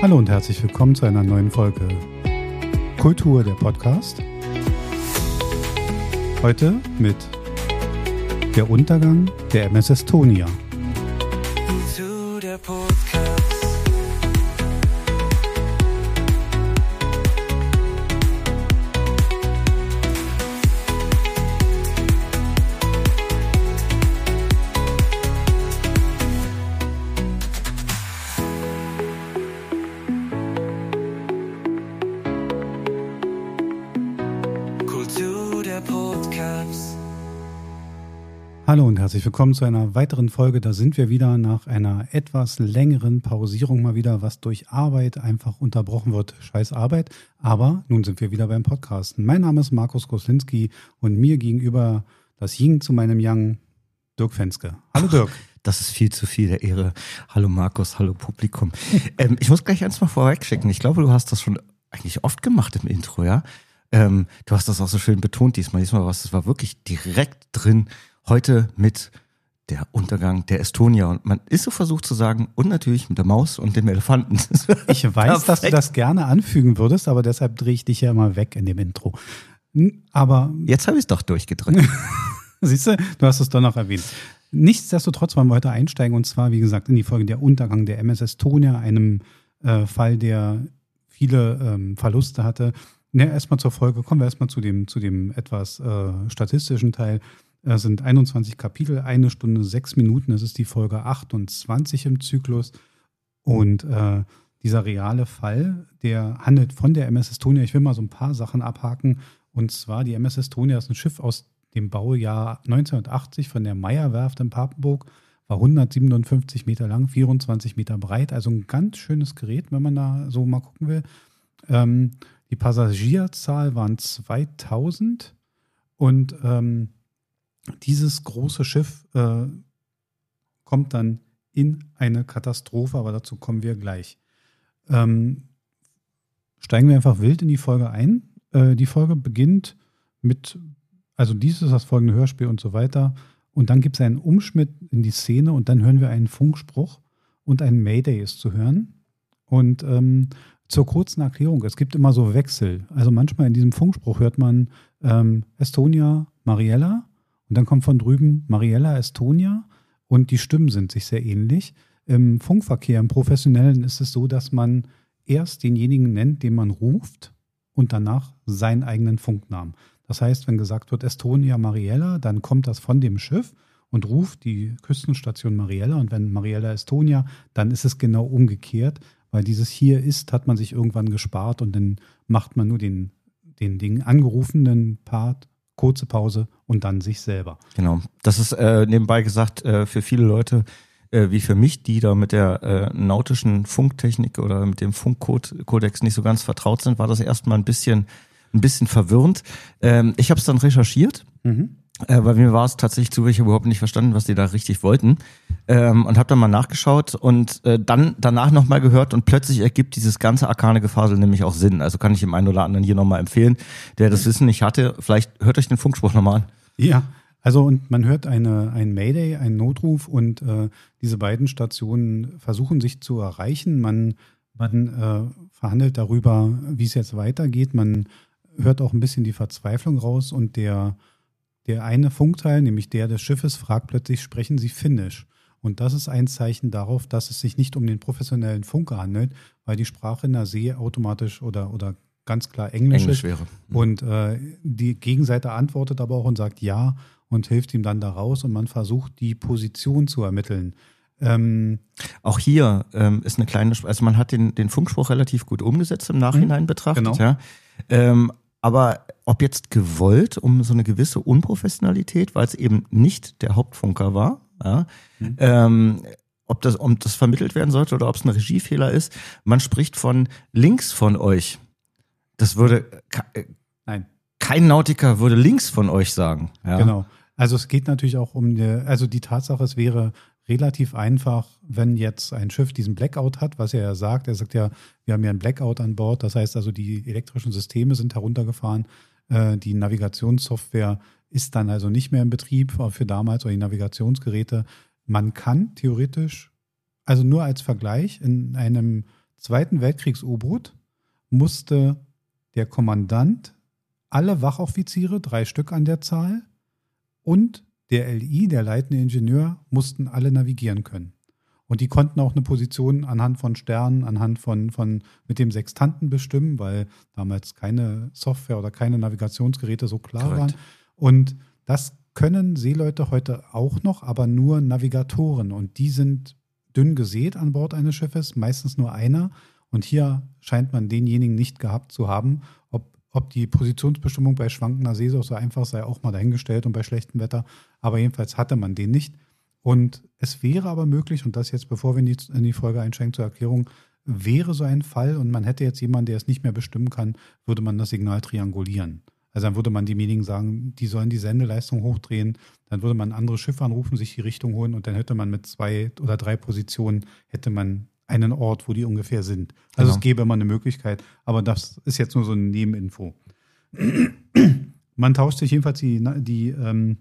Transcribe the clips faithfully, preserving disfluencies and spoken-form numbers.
Hallo und herzlich willkommen zu einer neuen Folge Kultur, der Podcast. Heute mit der Untergang der M S Estonia. Zu der Podcast. Hallo und herzlich willkommen zu einer weiteren Folge. Da sind wir wieder nach einer etwas längeren Pausierung mal wieder, was durch Arbeit einfach unterbrochen wird. Scheiß Arbeit. Aber nun sind wir wieder beim Podcasten. Mein Name ist Markus Koslinski und mir gegenüber das Yin zu meinem Yang, Dirk Fenske. Hallo Dirk. Das ist viel zu viel der Ehre. Hallo Markus, hallo Publikum. ähm, ich muss gleich eins mal vorweg schicken. Ich glaube, du hast das schon eigentlich oft gemacht im Intro, ja? Ähm, du hast das auch so schön betont diesmal. Diesmal was, das war wirklich direkt drin. Heute mit der Untergang der Estonia. Und man ist so versucht zu sagen, und natürlich mit der Maus und dem Elefanten. Ich weiß, Perfekt. Dass du das gerne anfügen würdest, aber deshalb drehe ich dich ja immer weg in dem Intro. Aber jetzt habe ich es doch durchgedrückt. Siehst du, du hast es doch noch erwähnt. Nichtsdestotrotz wollen wir heute einsteigen, und zwar, wie gesagt, in die Folge der Untergang der M S Estonia, einem äh, Fall, der viele ähm, Verluste hatte. Ja, erstmal zur Folge, kommen wir erstmal zu dem, zu dem etwas äh, statistischen Teil. Es sind einundzwanzig Kapitel, eine Stunde, sechs Minuten. Das ist die Folge achtundzwanzig im Zyklus. Und äh, dieser reale Fall, der handelt von der M S Estonia. Ich will mal so ein paar Sachen abhaken. Und zwar, die M S Estonia ist ein Schiff aus dem Baujahr neunzehnhundertachtzig von der Meyer-Werft in Papenburg. War hundertsiebenundfünfzig Meter lang, vierundzwanzig Meter breit. Also ein ganz schönes Gerät, wenn man da so mal gucken will. Ähm, die Passagierzahl waren zweitausend. Und ähm, dieses große Schiff äh, kommt dann in eine Katastrophe, aber dazu kommen wir gleich. Ähm, steigen wir einfach wild in die Folge ein. Äh, die Folge beginnt mit, also dies ist das folgende Hörspiel und so weiter. Und dann gibt es einen Umschnitt in die Szene und dann hören wir einen Funkspruch und ein Mayday ist zu hören. Und ähm, zur kurzen Erklärung, es gibt immer so Wechsel. Also manchmal in diesem Funkspruch hört man ähm, Estonia, Mariella. Und dann kommt von drüben Mariella, Estonia, und die Stimmen sind sich sehr ähnlich. Im Funkverkehr, im Professionellen ist es so, dass man erst denjenigen nennt, den man ruft, und danach seinen eigenen Funknamen. Das heißt, wenn gesagt wird Estonia, Mariella, dann kommt das von dem Schiff und ruft die Küstenstation Mariella. Und wenn Mariella, Estonia, dann ist es genau umgekehrt, weil dieses hier ist, hat man sich irgendwann gespart und dann macht man nur den, den, den angerufenen Part, kurze Pause und dann sich selber. Genau. Das ist äh, nebenbei gesagt äh, für viele Leute äh, wie für mich, die da mit der äh, nautischen Funktechnik oder mit dem Funkkodex nicht so ganz vertraut sind, war das erstmal ein bisschen ein bisschen verwirrend. Ähm, ich habe es dann recherchiert, mhm. äh, weil mir war es tatsächlich zu, ich habe überhaupt nicht verstanden, was die da richtig wollten, ähm, und habe dann mal nachgeschaut und äh, dann danach nochmal gehört und plötzlich ergibt dieses ganze arkane Gefasel nämlich auch Sinn. Also kann ich dem einen oder anderen hier nochmal empfehlen, der das Wissen nicht hatte. Vielleicht hört euch den Funkspruch nochmal an. Ja, also und man hört eine, ein Mayday, einen Notruf, und äh, diese beiden Stationen versuchen sich zu erreichen. Man, man äh, verhandelt darüber, wie es jetzt weitergeht. Man hört auch ein bisschen die Verzweiflung raus, und der, der eine Funkteil, nämlich der des Schiffes, fragt plötzlich, sprechen Sie Finnisch? Und das ist ein Zeichen darauf, dass es sich nicht um den professionellen Funker handelt, weil die Sprache in der See automatisch oder, oder ganz klar Englisch, Englisch ist. wäre. Mhm. Und äh, die Gegenseite antwortet aber auch und sagt ja und hilft ihm dann da raus, und man versucht, die Position zu ermitteln. Ähm, auch hier ähm, ist eine kleine, also man hat den, den Funkspruch relativ gut umgesetzt im Nachhinein betrachtet, genau. ja. Ähm, aber ob jetzt gewollt, um so eine gewisse Unprofessionalität, weil es eben nicht der Hauptfunker war, ja, mhm. ähm, ob das, ob das vermittelt werden sollte oder ob es ein Regiefehler ist. Man spricht von links von euch. Das würde äh, Nein. Kein Nautiker würde links von euch sagen. Ja. Genau. Also es geht natürlich auch um die, also die Tatsache, es wäre relativ einfach, wenn jetzt ein Schiff diesen Blackout hat, was er ja sagt. Er sagt ja, wir haben ja einen Blackout an Bord. Das heißt also, die elektrischen Systeme sind heruntergefahren. Äh, die Navigationssoftware ist dann also nicht mehr in Betrieb für damals, oder die Navigationsgeräte. Man kann theoretisch, also nur als Vergleich, in einem Zweiten Weltkriegs-U-Boot musste der Kommandant, alle Wachoffiziere, drei Stück an der Zahl, und der L I, der leitende Ingenieur, mussten alle navigieren können. Und die konnten auch eine Position anhand von Sternen, anhand von, von mit dem Sextanten bestimmen, weil damals keine Software oder keine Navigationsgeräte so klar Korrekt. waren. Und das können Seeleute heute auch noch, aber nur Navigatoren. Und die sind dünn gesät an Bord eines Schiffes, meistens nur einer. Und hier scheint man denjenigen nicht gehabt zu haben. Ob, ob die Positionsbestimmung bei schwankender See so einfach sei, auch mal dahingestellt und bei schlechtem Wetter. Aber jedenfalls hatte man den nicht. Und es wäre aber möglich, und das jetzt, bevor wir in die, in die Folge einsteigen zur Erklärung, wäre so ein Fall und man hätte jetzt jemanden, der es nicht mehr bestimmen kann, würde man das Signal triangulieren. Also dann würde man demjenigen sagen, die sollen die Sendeleistung hochdrehen, dann würde man ein anderes Schiff anrufen, sich die Richtung holen und dann hätte man mit zwei oder drei Positionen, hätte man einen Ort, wo die ungefähr sind. Also Genau. Es gäbe immer eine Möglichkeit, aber das ist jetzt nur so eine Nebeninfo. Man tauscht sich jedenfalls die, die, ähm,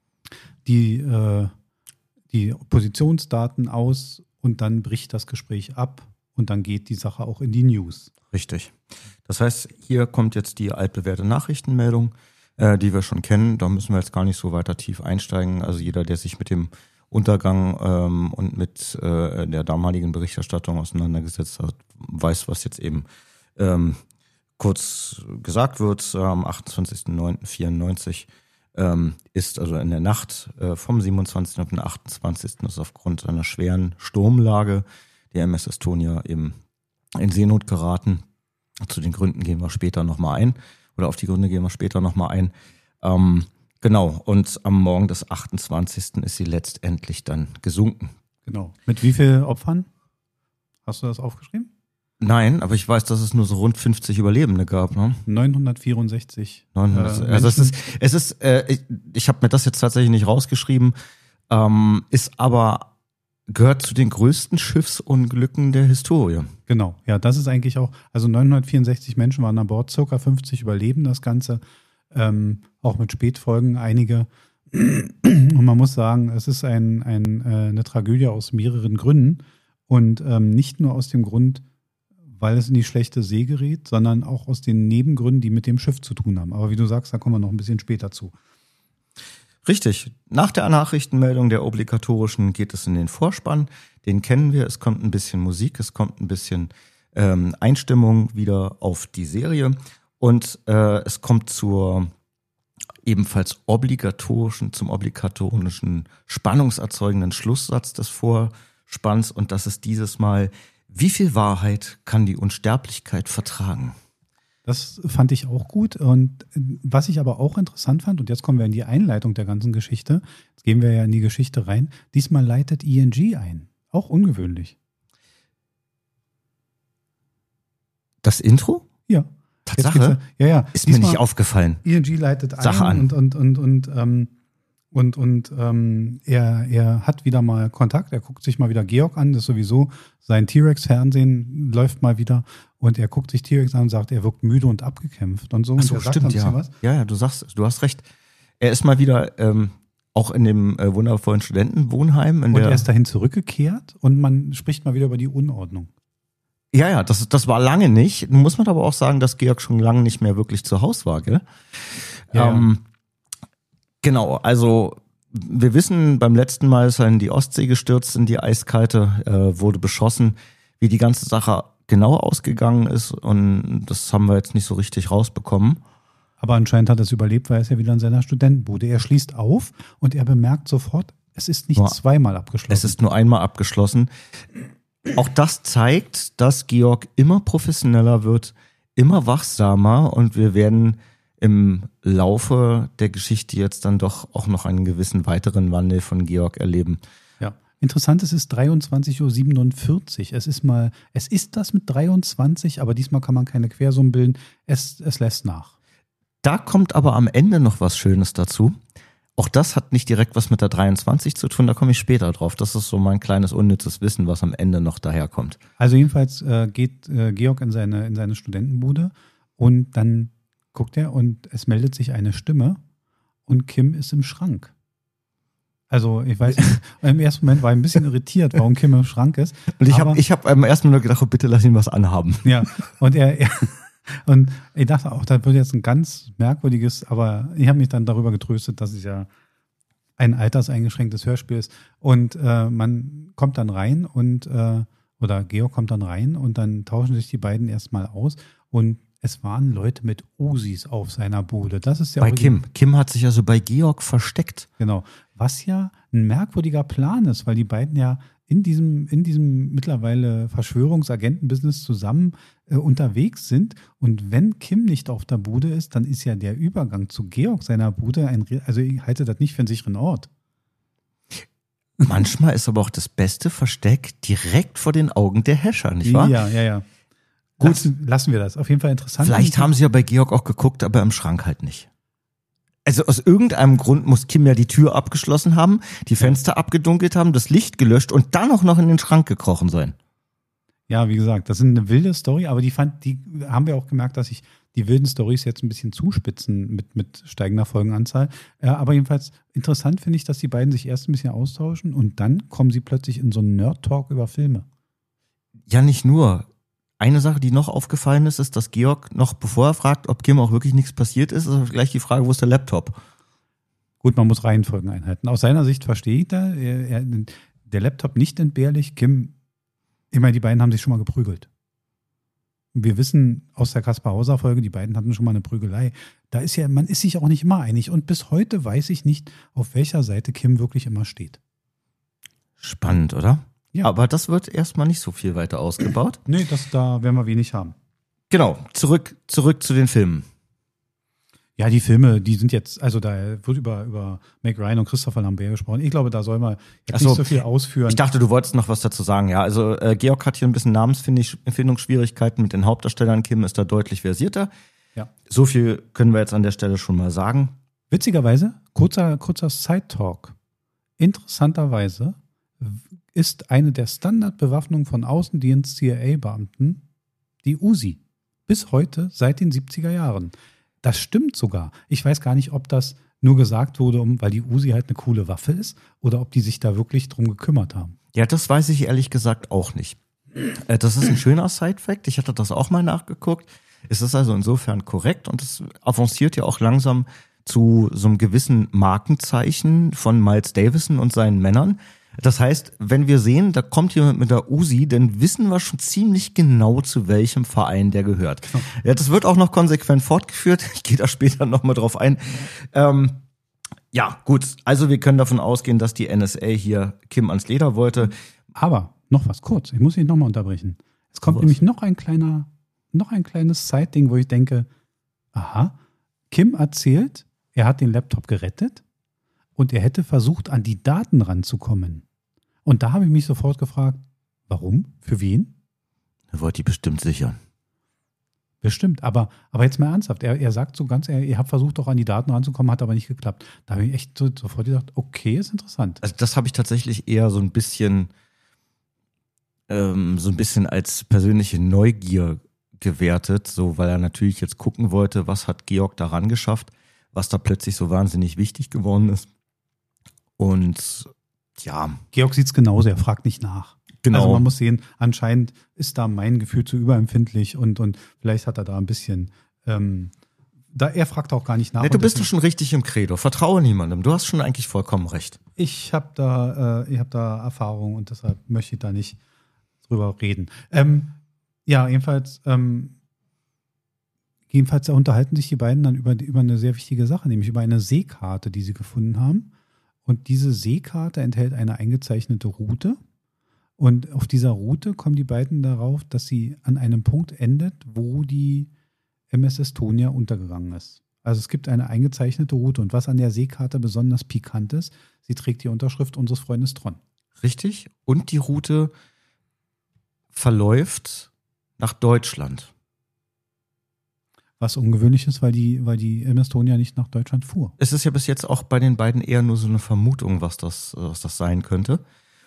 die äh, die Positionsdaten aus und dann bricht das Gespräch ab und dann geht die Sache auch in die News. Richtig. Das heißt, hier kommt jetzt die altbewährte Nachrichtenmeldung, äh, die wir schon kennen. Da müssen wir jetzt gar nicht so weiter tief einsteigen. Also jeder, der sich mit dem Untergang ähm, und mit äh, der damaligen Berichterstattung auseinandergesetzt hat, weiß, was jetzt eben ähm, kurz gesagt wird. Äh, am achtundzwanzigsten neunten vierundneunzig ähm, ist also in der Nacht äh, vom siebenundzwanzigsten auf den achtundzwanzigsten ist aufgrund einer schweren Sturmlage die M S Estonia eben in Seenot geraten. Zu den Gründen gehen wir später nochmal ein. Oder auf die Gründe gehen wir später nochmal ein. Ähm, genau, und am Morgen des achtundzwanzigsten ist sie letztendlich dann gesunken. Genau. Mit wie vielen Opfern? Hast du das aufgeschrieben? Nein, aber ich weiß, dass es nur so rund fünfzig Überlebende gab. Ne? neunhundertvierundsechzig. neunhundert, Äh, also es ist, es ist äh, ich, ich habe mir das jetzt tatsächlich nicht rausgeschrieben, ähm, ist aber gehört zu den größten Schiffsunglücken der Historie. Genau, ja, das ist eigentlich auch, also neunhundertvierundsechzig Menschen waren an Bord, circa fünfzig überleben das Ganze, ähm, auch mit Spätfolgen einige. Und man muss sagen, es ist ein, ein, äh, eine Tragödie aus mehreren Gründen und ähm, nicht nur aus dem Grund, weil es in die schlechte See gerät, sondern auch aus den Nebengründen, die mit dem Schiff zu tun haben. Aber wie du sagst, da kommen wir noch ein bisschen später zu. Richtig. Nach der Nachrichtenmeldung der obligatorischen geht es in den Vorspann. Den kennen wir. Es kommt ein bisschen Musik, es kommt ein bisschen ähm, Einstimmung wieder auf die Serie und äh, es kommt zur ebenfalls obligatorischen, zum obligatorischen spannungserzeugenden Schlusssatz des Vorspanns und das ist dieses Mal: Wie viel Wahrheit kann die Unsterblichkeit vertragen? Das fand ich auch gut. Und was ich aber auch interessant fand, und jetzt kommen wir in die Einleitung der ganzen Geschichte, jetzt gehen wir ja in die Geschichte rein, diesmal leitet I N G ein. Auch ungewöhnlich. Das Intro? Ja. Tatsache? Ja, ja. Ist mir nicht aufgefallen. I N G leitet Sache ein an. und, und, und, und, ähm, und, und ähm, er, er hat wieder mal Kontakt, er guckt sich mal wieder Georg an, das ist sowieso sein T-Rex-Fernsehen läuft mal wieder und er guckt sich T-Rex an und sagt, er wirkt müde und abgekämpft und so. Ach so, und er sagt stimmt, ein bisschen ja. was. Ja, ja, du sagst, du hast recht. Er ist mal wieder ähm, auch in dem äh, wundervollen Studentenwohnheim. In Und der, er ist dahin zurückgekehrt und man spricht mal wieder über die Unordnung. ja, ja, das, das war lange nicht. Nun muss man aber auch sagen, dass Georg schon lange nicht mehr wirklich zu Hause war, gell? Ja, ähm, Genau, also wir wissen, beim letzten Mal ist er in die Ostsee gestürzt, in die eiskalte, äh, wurde beschossen. Wie die ganze Sache genau ausgegangen ist und das haben wir jetzt nicht so richtig rausbekommen. Aber anscheinend hat er es überlebt, weil er ist ja wieder in seiner Studentenbude. Er schließt auf und er bemerkt sofort, es ist nicht Nur- zweimal abgeschlossen. Es ist nur einmal abgeschlossen. Auch das zeigt, dass Georg immer professioneller wird, immer wachsamer und wir werden im Laufe der Geschichte jetzt dann doch auch noch einen gewissen weiteren Wandel von Georg erleben. Ja. Interessant, es ist dreiundzwanzig Uhr siebenundvierzig. Es ist mal, es ist das mit dreiundzwanzig, aber diesmal kann man keine Quersumme bilden. Es, es lässt nach. Da kommt aber am Ende noch was Schönes dazu. Auch das hat nicht direkt was mit der dreiundzwanzig zu tun, da komme ich später drauf. Das ist so mein kleines unnützes Wissen, was am Ende noch daherkommt. Also jedenfalls äh, geht äh, Georg in seine, in seine Studentenbude und dann guckt er und es meldet sich eine Stimme und Kim ist im Schrank. Also ich weiß nicht, im ersten Moment war ich ein bisschen irritiert, warum Kim im Schrank ist. Und ich Aber- habe ich hab im ersten Moment gedacht, oh, bitte lass ihn was anhaben. Ja, und er, er und ich dachte auch, das wird jetzt ein ganz merkwürdiges, aber ich habe mich dann darüber getröstet, dass es ja ein alterseingeschränktes Hörspiel ist. Und äh, man kommt dann rein und äh, oder Georg kommt dann rein und dann tauschen sich die beiden erstmal aus und es waren Leute mit Usis auf seiner Bude. Das ist ja Bei auch Kim. Kim hat sich also bei Georg versteckt. Genau. Was ja ein merkwürdiger Plan ist, weil die beiden ja in diesem, in diesem mittlerweile Verschwörungsagenten-Business zusammen äh, unterwegs sind. Und wenn Kim nicht auf der Bude ist, dann ist ja der Übergang zu Georg seiner Bude ein, Re- also ich halte das nicht für einen sicheren Ort. Manchmal ist aber auch das beste Versteck direkt vor den Augen der Häscher, nicht wahr? Ja, ja, ja. Gut. Lassen, lassen wir das. Auf jeden Fall interessant. Vielleicht haben sie ja bei Georg auch geguckt, aber im Schrank halt nicht. Also aus irgendeinem Grund muss Kim ja die Tür abgeschlossen haben, die Fenster abgedunkelt haben, das Licht gelöscht und dann auch noch in den Schrank gekrochen sein. Ja, wie gesagt, das ist eine wilde Story, aber die fand, die haben wir auch gemerkt, dass sich die wilden Storys jetzt ein bisschen zuspitzen mit, mit steigender Folgenanzahl. Äh, aber jedenfalls interessant finde ich, dass die beiden sich erst ein bisschen austauschen und dann kommen sie plötzlich in so einen Nerd-Talk über Filme. Ja, nicht nur. Eine Sache, die noch aufgefallen ist, ist, dass Georg noch, bevor er fragt, ob Kim auch wirklich nichts passiert ist, ist gleich die Frage, wo ist der Laptop? Gut, man muss Reihenfolgen einhalten. Aus seiner Sicht verstehe ich da, er, er, der Laptop nicht entbehrlich. Kim, immer die beiden haben sich schon mal geprügelt. Wir wissen aus der Kaspar-Hauser-Folge, die beiden hatten schon mal eine Prügelei. Da ist ja, man ist sich auch nicht immer einig. Und bis heute weiß ich nicht, auf welcher Seite Kim wirklich immer steht. Spannend, oder? Ja. Aber das wird erstmal nicht so viel weiter ausgebaut. Nee, das, da werden wir wenig haben. Genau, zurück, zurück zu den Filmen. Ja, die Filme, die sind jetzt, also da wird über, über Meg Ryan und Christopher Lambert gesprochen. Ich glaube, da soll man jetzt Ach so. nicht so viel ausführen. Ich dachte, du wolltest noch was dazu sagen. Ja, also äh, Georg hat hier ein bisschen Namensfindungsschwierigkeiten mit den Hauptdarstellern. Kim ist da deutlich versierter. Ja. So viel können wir jetzt an der Stelle schon mal sagen. Witzigerweise, kurzer, kurzer Side-Talk. Interessanterweise ist eine der Standardbewaffnungen von Außendienst-C I A-Beamten die Uzi. Bis heute, seit den siebziger Jahren. Das stimmt sogar. Ich weiß gar nicht, ob das nur gesagt wurde, um, weil die Uzi halt eine coole Waffe ist, oder ob die sich da wirklich drum gekümmert haben. Ja, das weiß ich ehrlich gesagt auch nicht. Äh, das ist ein schöner Side-Fact. Ich hatte das auch mal nachgeguckt. Es ist also insofern korrekt und es avanciert ja auch langsam zu so einem gewissen Markenzeichen von Miles Davison und seinen Männern. Das heißt, wenn wir sehen, da kommt jemand mit der Uzi, dann wissen wir schon ziemlich genau, zu welchem Verein der gehört. Ja, das wird auch noch konsequent fortgeführt. Ich gehe da später nochmal drauf ein. Ähm, ja, gut. Also wir können davon ausgehen, dass die N S A hier Kim ans Leder wollte. Aber noch was kurz, ich muss ihn nochmal unterbrechen. Es kommt Was? nämlich noch ein kleiner, noch ein kleines Side-Ding, wo ich denke, aha, Kim erzählt, er hat den Laptop gerettet und er hätte versucht, an die Daten ranzukommen. Und da habe ich mich sofort gefragt, warum? Für wen? Er wollte die bestimmt sichern. Bestimmt, aber, aber jetzt mal ernsthaft. Er, er sagt so ganz, er, ihr habt versucht, doch an die Daten ranzukommen, hat aber nicht geklappt. Da habe ich echt so, sofort gedacht, okay, ist interessant. Also das habe ich tatsächlich eher so ein bisschen, ähm, so ein bisschen als persönliche Neugier gewertet, so weil er natürlich jetzt gucken wollte, was hat Georg daran geschafft, was da plötzlich so wahnsinnig wichtig geworden ist. Und ja, Georg sieht es genauso, er fragt nicht nach. genau. Also man muss sehen, anscheinend ist da mein Gefühl zu überempfindlich und, und vielleicht hat er da ein bisschen, ähm, da, er fragt auch gar nicht nach. Nee, du Und bist doch deswegen- schon richtig im Credo. Vertraue niemandem. Du hast schon eigentlich vollkommen recht. Ich habe da, äh, ich hab da Erfahrung und deshalb möchte ich da nicht drüber reden. Ähm, ja, jedenfalls, ähm, jedenfalls unterhalten sich die beiden dann über, über eine sehr wichtige Sache, nämlich über eine Seekarte, die sie gefunden haben. Und diese Seekarte enthält eine eingezeichnete Route. Und auf dieser Route kommen die beiden darauf, dass sie an einem Punkt endet, wo die M S Estonia untergegangen ist. Also es gibt eine eingezeichnete Route. Und was an der Seekarte besonders pikant ist, sie trägt die Unterschrift unseres Freundes Tron. Richtig? Und die Route verläuft nach Deutschland. Was ungewöhnlich ist, weil die, weil die M S Estonia nicht nach Deutschland fuhr. Es ist ja bis jetzt auch bei den beiden eher nur so eine Vermutung, was das, was das sein könnte.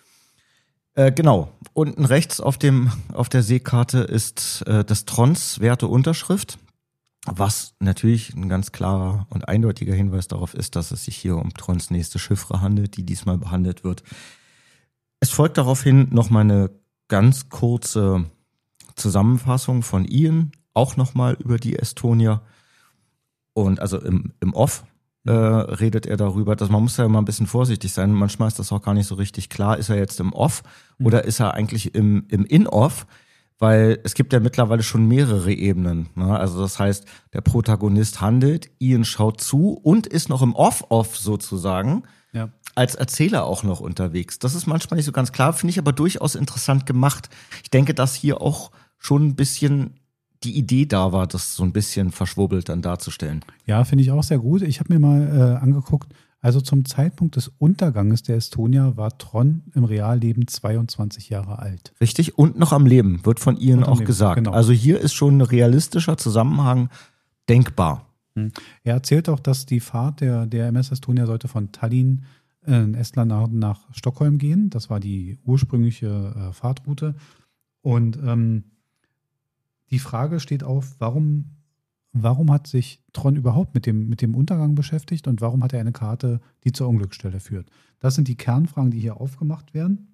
Äh, genau. Unten rechts auf dem, auf der Seekarte ist äh, des Trons Werte Unterschrift. Was natürlich ein ganz klarer und eindeutiger Hinweis darauf ist, dass es sich hier um Trons nächste Chiffre handelt, die diesmal behandelt wird. Es folgt daraufhin noch mal eine ganz kurze Zusammenfassung von Ian, auch nochmal über die Estonia. Und also im, im Off äh, redet er darüber, dass man muss ja immer ein bisschen vorsichtig sein. Manchmal ist das auch gar nicht so richtig klar. Ist er jetzt im Off mhm. oder ist er eigentlich im, im In-Off? Weil es gibt ja mittlerweile schon mehrere Ebenen. Ne? Also das heißt, der Protagonist handelt, Ian schaut zu und ist noch im Off-Off sozusagen, ja. als Erzähler auch noch unterwegs. Das ist manchmal nicht so ganz klar, finde ich aber durchaus interessant gemacht. Ich denke, dass hier auch schon ein bisschen die Idee da war, das so ein bisschen verschwurbelt dann darzustellen. Ja, finde ich auch sehr gut. Ich habe mir mal äh, angeguckt, also zum Zeitpunkt des Unterganges der Estonia war Tron im Realleben zweiundzwanzig Jahre alt. Richtig, und noch am Leben, wird von Ian auch Leben, gesagt. Genau. Also hier ist schon ein realistischer Zusammenhang denkbar. Er erzählt auch, dass die Fahrt der, der M S Estonia sollte von Tallinn in Estland nach, nach Stockholm gehen. Das war die ursprüngliche äh, Fahrtroute. Und ähm, die Frage steht auf, warum, warum hat sich Tron überhaupt mit dem, mit dem Untergang beschäftigt und warum hat er eine Karte, die zur Unglücksstelle führt? Das sind die Kernfragen, die hier aufgemacht werden.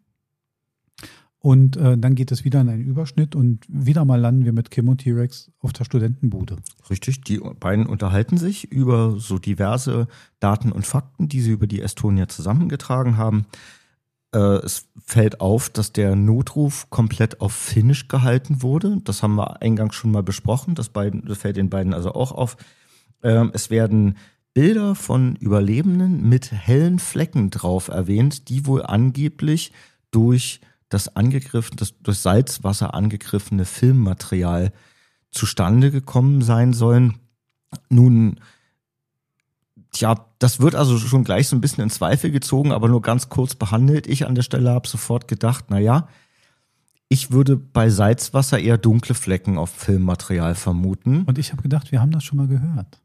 Und äh, dann geht es wieder in einen Überschnitt und wieder mal landen wir mit Kim und T-Rex auf der Studentenbude. Richtig, die beiden unterhalten sich über so diverse Daten und Fakten, die sie über die Estonia zusammengetragen haben. Es fällt auf, dass der Notruf komplett auf Finnisch gehalten wurde. Das haben wir eingangs schon mal besprochen. Das, beiden, das fällt den beiden also auch auf. Es werden Bilder von Überlebenden mit hellen Flecken drauf erwähnt, die wohl angeblich durch das angegriffen, das durch Salzwasser angegriffene Filmmaterial zustande gekommen sein sollen. Nun, tja, das wird also schon gleich so ein bisschen in Zweifel gezogen, aber nur ganz kurz behandelt. Ich an der Stelle habe sofort gedacht, na ja, ich würde bei Salzwasser eher dunkle Flecken auf Filmmaterial vermuten. Und ich habe gedacht, wir haben das schon mal gehört.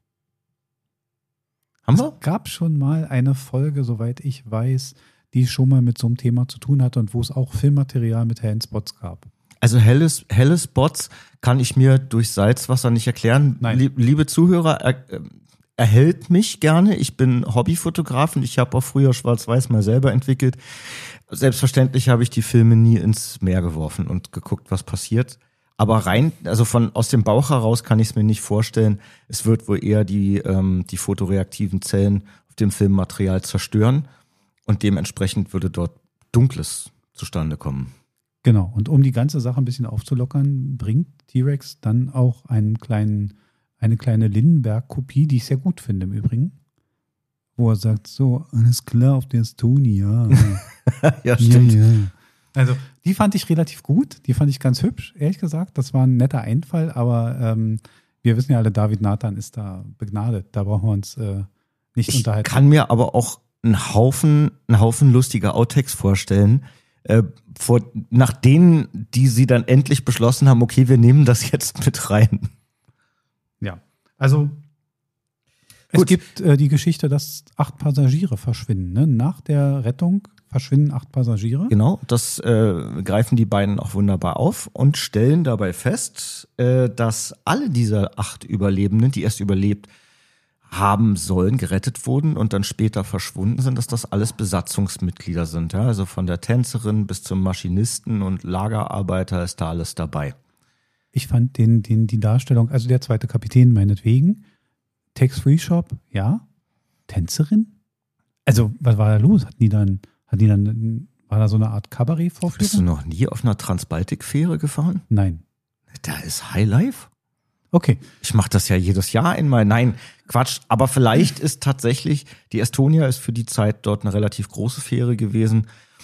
Haben es wir? Es gab schon mal eine Folge, soweit ich weiß, die schon mal mit so einem Thema zu tun hatte und wo es auch Filmmaterial mit hellen Spots gab. Also helle, helle Spots kann ich mir durch Salzwasser nicht erklären. Nein. Liebe Zuhörer, er, erhält mich gerne. Ich bin Hobbyfotograf und ich habe auch früher Schwarz-Weiß mal selber entwickelt. Selbstverständlich habe ich die Filme nie ins Meer geworfen und geguckt, was passiert. Aber rein, also von aus dem Bauch heraus kann ich es mir nicht vorstellen. Es wird wohl eher die, ähm, die fotoreaktiven Zellen auf dem Filmmaterial zerstören. Und dementsprechend würde dort Dunkles zustande kommen. Genau. Und um die ganze Sache ein bisschen aufzulockern, bringt T-Rex dann auch einen kleinen, eine kleine Lindenberg-Kopie, die ich sehr gut finde im Übrigen. Wo er sagt, so, alles klar auf der Estonia. Ja, stimmt. Ja, ja. Also, die fand ich relativ gut. Die fand ich ganz hübsch, ehrlich gesagt. Das war ein netter Einfall, aber ähm, wir wissen ja alle, David Nathan ist da begnadet. Da brauchen wir uns äh, nicht ich unterhalten. Ich kann mir aber auch einen Haufen, einen Haufen lustiger Outtakes vorstellen, äh, vor, nach denen, die sie dann endlich beschlossen haben, okay, wir nehmen das jetzt mit rein. Ja, also es Gut. gibt äh, die Geschichte, dass acht Passagiere verschwinden. Ne? Nach der Rettung verschwinden acht Passagiere. Genau, das äh, greifen die beiden auch wunderbar auf und stellen dabei fest, äh, dass alle dieser acht Überlebenden, die erst überlebt haben sollen, gerettet wurden und dann später verschwunden sind, dass das alles Besatzungsmitglieder sind. Ja? Also von der Tänzerin bis zum Maschinisten und Lagerarbeiter ist da alles dabei. Ich fand den, den, die Darstellung, also der zweite Kapitän meinetwegen, Tax-Free-Shop, ja, Tänzerin? Also, was war da los? Hatten die dann, hatten die dann, war da so eine Art Kabarett-Vorführung? Bist du noch nie auf einer Transbaltik-Fähre gefahren? Nein. Da ist Highlife. Okay. Ich mache das ja jedes Jahr einmal. Nein, Quatsch. Aber vielleicht ist tatsächlich, die Estonia ist für die Zeit dort eine relativ große Fähre gewesen.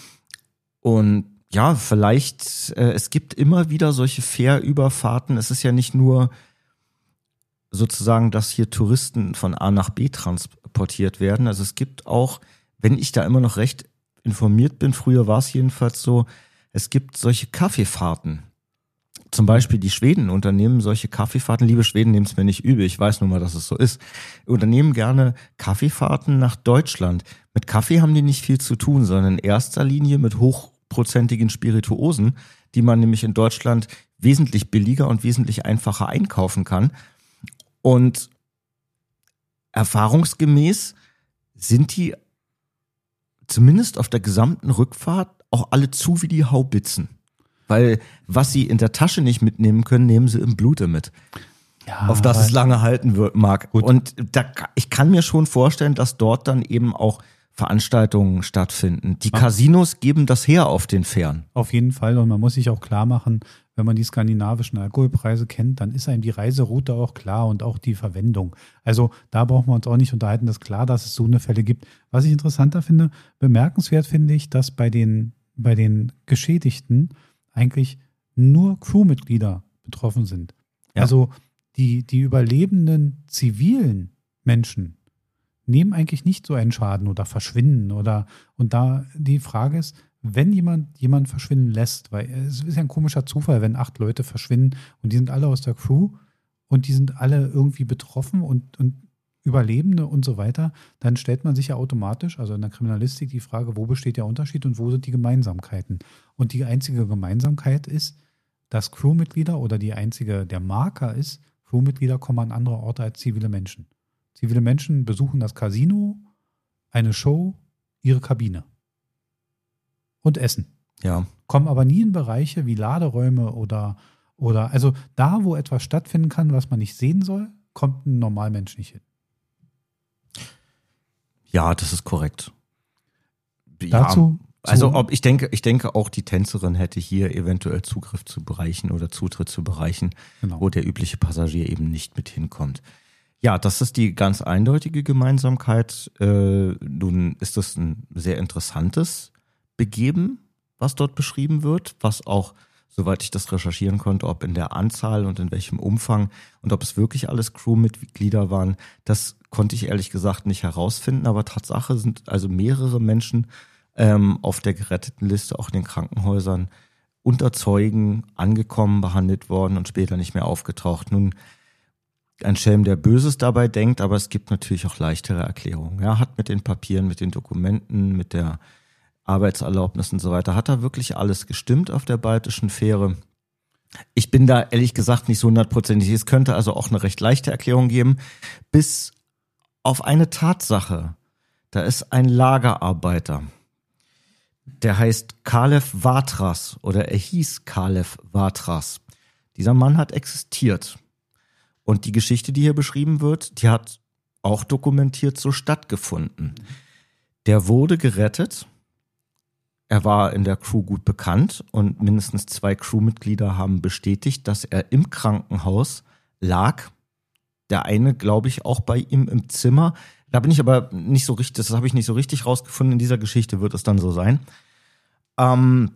Und ja, vielleicht, äh, es gibt immer wieder solche Fährüberfahrten. Es ist ja nicht nur sozusagen, dass hier Touristen von A nach B transportiert werden. Also es gibt auch, wenn ich da immer noch recht informiert bin, früher war es jedenfalls so, es gibt solche Kaffeefahrten. Zum Beispiel die Schweden unternehmen solche Kaffeefahrten. Liebe Schweden, nehmt es mir nicht übel, ich weiß nur mal, dass es so ist. Unternehmen gerne Kaffeefahrten nach Deutschland. Mit Kaffee haben die nicht viel zu tun, sondern in erster Linie mit hochprozentigen Spirituosen, die man nämlich in Deutschland wesentlich billiger und wesentlich einfacher einkaufen kann. Und erfahrungsgemäß sind die zumindest auf der gesamten Rückfahrt auch alle zu wie die Haubitzen. Weil was sie in der Tasche nicht mitnehmen können, nehmen sie im Blute mit. Ja, auf das es lange halten wird, mag. Gut. Und da, ich kann mir schon vorstellen, dass dort dann eben auch Veranstaltungen stattfinden. Die Casinos geben das her auf den Fähren. Auf jeden Fall. Und man muss sich auch klar machen, wenn man die skandinavischen Alkoholpreise kennt, dann ist einem die Reiseroute auch klar und auch die Verwendung. Also da brauchen wir uns auch nicht unterhalten. Das ist klar, dass es so eine Fälle gibt. Was ich interessanter finde, bemerkenswert finde ich, dass bei den, bei den Geschädigten eigentlich nur Crewmitglieder betroffen sind. Ja. Also die, die überlebenden zivilen Menschen nehmen eigentlich nicht so einen Schaden oder verschwinden oder, und da die Frage ist, wenn jemand jemand verschwinden lässt, weil es ist ja ein komischer Zufall, wenn acht Leute verschwinden und die sind alle aus der Crew und die sind alle irgendwie betroffen und, und Überlebende und so weiter, dann stellt man sich ja automatisch, also in der Kriminalistik, die Frage, wo besteht der Unterschied und wo sind die Gemeinsamkeiten? Und die einzige Gemeinsamkeit ist, dass Crewmitglieder oder die einzige, der Marker ist, Crewmitglieder kommen an andere Orte als zivile Menschen. Zivile Menschen besuchen das Casino, eine Show, ihre Kabine und essen. Ja. Kommen aber nie in Bereiche wie Laderäume oder, oder also da, wo etwas stattfinden kann, was man nicht sehen soll, kommt ein Normalmensch nicht hin. Ja, das ist korrekt. Dazu, ja, also zu- ob ich denke, ich denke auch die Tänzerin hätte hier eventuell Zugriff zu Bereichen oder Zutritt zu Bereichen, Genau. wo der übliche Passagier eben nicht mit hinkommt. Ja, das ist die ganz eindeutige Gemeinsamkeit. Äh, nun ist das ein sehr interessantes Begeben, was dort beschrieben wird, was auch, soweit ich das recherchieren konnte, ob in der Anzahl und in welchem Umfang und ob es wirklich alles Crewmitglieder waren, das konnte ich ehrlich gesagt nicht herausfinden. Aber Tatsache sind also mehrere Menschen ähm, auf der geretteten Liste, auch in den Krankenhäusern, unter Zeugen angekommen, behandelt worden und später nicht mehr aufgetaucht. Nun, ein Schelm, der Böses dabei denkt, aber es gibt natürlich auch leichtere Erklärungen. Ja, hat mit den Papieren, mit den Dokumenten, mit der Arbeitserlaubnis und so weiter, hat da wirklich alles gestimmt auf der baltischen Fähre. Ich bin da ehrlich gesagt nicht so hundertprozentig. Es könnte also auch eine recht leichte Erklärung geben, bis auf eine Tatsache. Da ist ein Lagerarbeiter, der heißt Kalev Vatras oder er hieß Kalev Vatras. Dieser Mann hat existiert. Und die Geschichte, die hier beschrieben wird, die hat auch dokumentiert so stattgefunden. Der wurde gerettet. Er war in der Crew gut bekannt und mindestens zwei Crewmitglieder haben bestätigt, dass er im Krankenhaus lag. Der eine, glaube ich, auch bei ihm im Zimmer. Da bin ich aber nicht so richtig, das habe ich nicht so richtig rausgefunden. In dieser Geschichte wird es dann so sein. Ähm,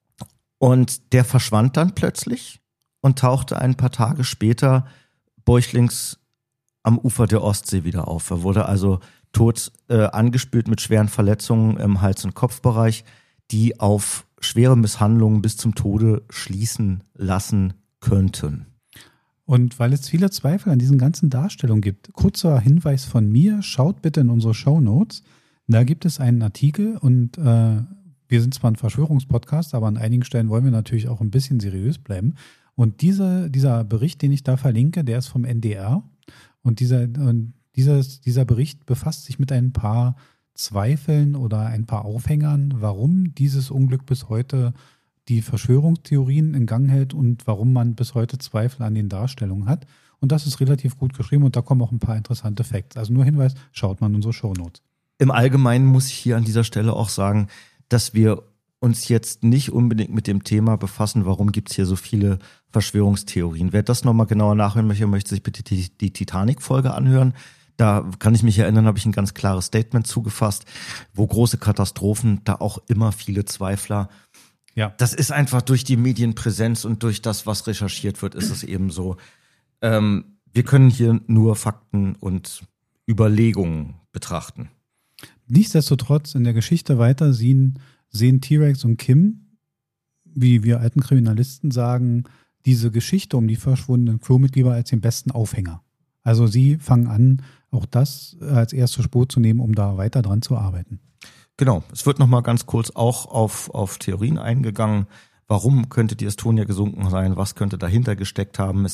und der verschwand dann plötzlich und tauchte ein paar Tage später bäuchlings am Ufer der Ostsee wieder auf. Er wurde also tot äh, angespült mit schweren Verletzungen im Hals- und Kopfbereich, die auf schwere Misshandlungen bis zum Tode schließen lassen könnten. Und weil es viele Zweifel an diesen ganzen Darstellungen gibt, kurzer Hinweis von mir, schaut bitte in unsere Shownotes. Da gibt es einen Artikel und äh, wir sind zwar ein Verschwörungspodcast, aber an einigen Stellen wollen wir natürlich auch ein bisschen seriös bleiben. Und diese, dieser Bericht, den ich da verlinke, der ist vom N D R. Und dieser, und dieses, dieser Bericht befasst sich mit ein paar Zweifeln oder ein paar Aufhängern, warum dieses Unglück bis heute die Verschwörungstheorien in Gang hält und warum man bis heute Zweifel an den Darstellungen hat. Und das ist relativ gut geschrieben und da kommen auch ein paar interessante Facts. Also nur Hinweis, schaut mal in unsere Shownotes. Im Allgemeinen muss ich hier an dieser Stelle auch sagen, dass wir uns jetzt nicht unbedingt mit dem Thema befassen, warum gibt es hier so viele Verschwörungstheorien. Wer das nochmal genauer nachhören möchte, möchte sich bitte die, die Titanic-Folge anhören. Da kann ich mich erinnern, habe ich ein ganz klares Statement zugefasst, wo große Katastrophen, da auch immer viele Zweifler. Ja. Das ist einfach durch die Medienpräsenz und durch das, was recherchiert wird, ist es eben so. Ähm, wir können hier nur Fakten und Überlegungen betrachten. Nichtsdestotrotz in der Geschichte weiter sehen, sehen T-Rex und Kim, wie wir alten Kriminalisten sagen, diese Geschichte um die verschwundenen Crewmitglieder als den besten Aufhänger. Also sie fangen an, auch das als erste Spur zu nehmen, um da weiter dran zu arbeiten. Genau, es wird nochmal ganz kurz auch auf, auf Theorien eingegangen. Warum könnte die Estonia gesunken sein? Was könnte dahinter gesteckt haben? Es gibt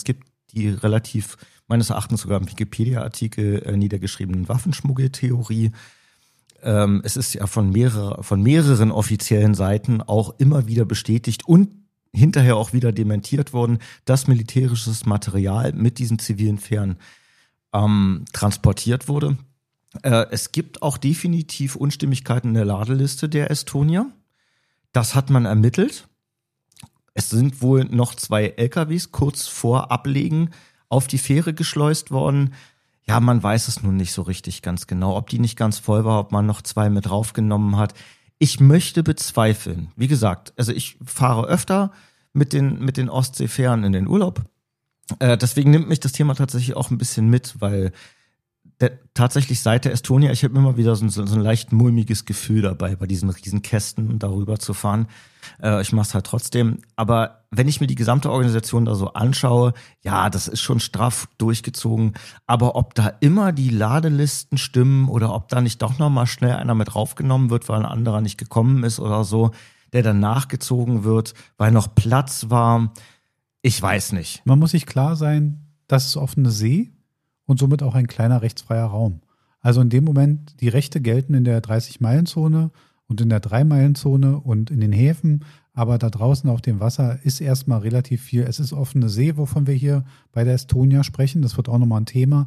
die relativ, meines Erachtens sogar im Wikipedia-Artikel äh, niedergeschriebenen Waffenschmuggeltheorie. Ähm, es ist ja von, mehrere, von mehreren offiziellen Seiten auch immer wieder bestätigt und hinterher auch wieder dementiert worden, dass militärisches Material mit diesen zivilen Fähren ähm, transportiert wurde. Äh, es gibt auch definitiv Unstimmigkeiten in der Ladeliste der Estonia. Das hat man ermittelt. Es sind wohl noch zwei L K Ws kurz vor Ablegen auf die Fähre geschleust worden. Ja, man weiß es nun nicht so richtig ganz genau, ob die nicht ganz voll war, ob man noch zwei mit draufgenommen hat. Ich möchte bezweifeln. Wie gesagt, also ich fahre öfter mit den, mit den Ostseefähren in den Urlaub. Äh, deswegen nimmt mich das Thema tatsächlich auch ein bisschen mit, weil der, tatsächlich seit der Estonia, ich habe immer wieder so, so, so ein leicht mulmiges Gefühl dabei, bei diesen riesen Kästen darüber zu fahren. Äh, ich mache es halt trotzdem. Aber wenn ich mir die gesamte Organisation da so anschaue, ja, das ist schon straff durchgezogen. Aber ob da immer die Ladelisten stimmen oder ob da nicht doch nochmal schnell einer mit raufgenommen wird, weil ein anderer nicht gekommen ist oder so, der dann nachgezogen wird, weil noch Platz war, ich weiß nicht. Man muss sich klar sein, das ist offene See und somit auch ein kleiner rechtsfreier Raum. Also in dem Moment, die Rechte gelten in der dreißig-Meilen-Zone und in der drei-Meilen-Zone und in den Häfen, aber da draußen auf dem Wasser ist erstmal relativ viel. Es ist offene See, wovon wir hier bei der Estonia sprechen. Das wird auch nochmal ein Thema.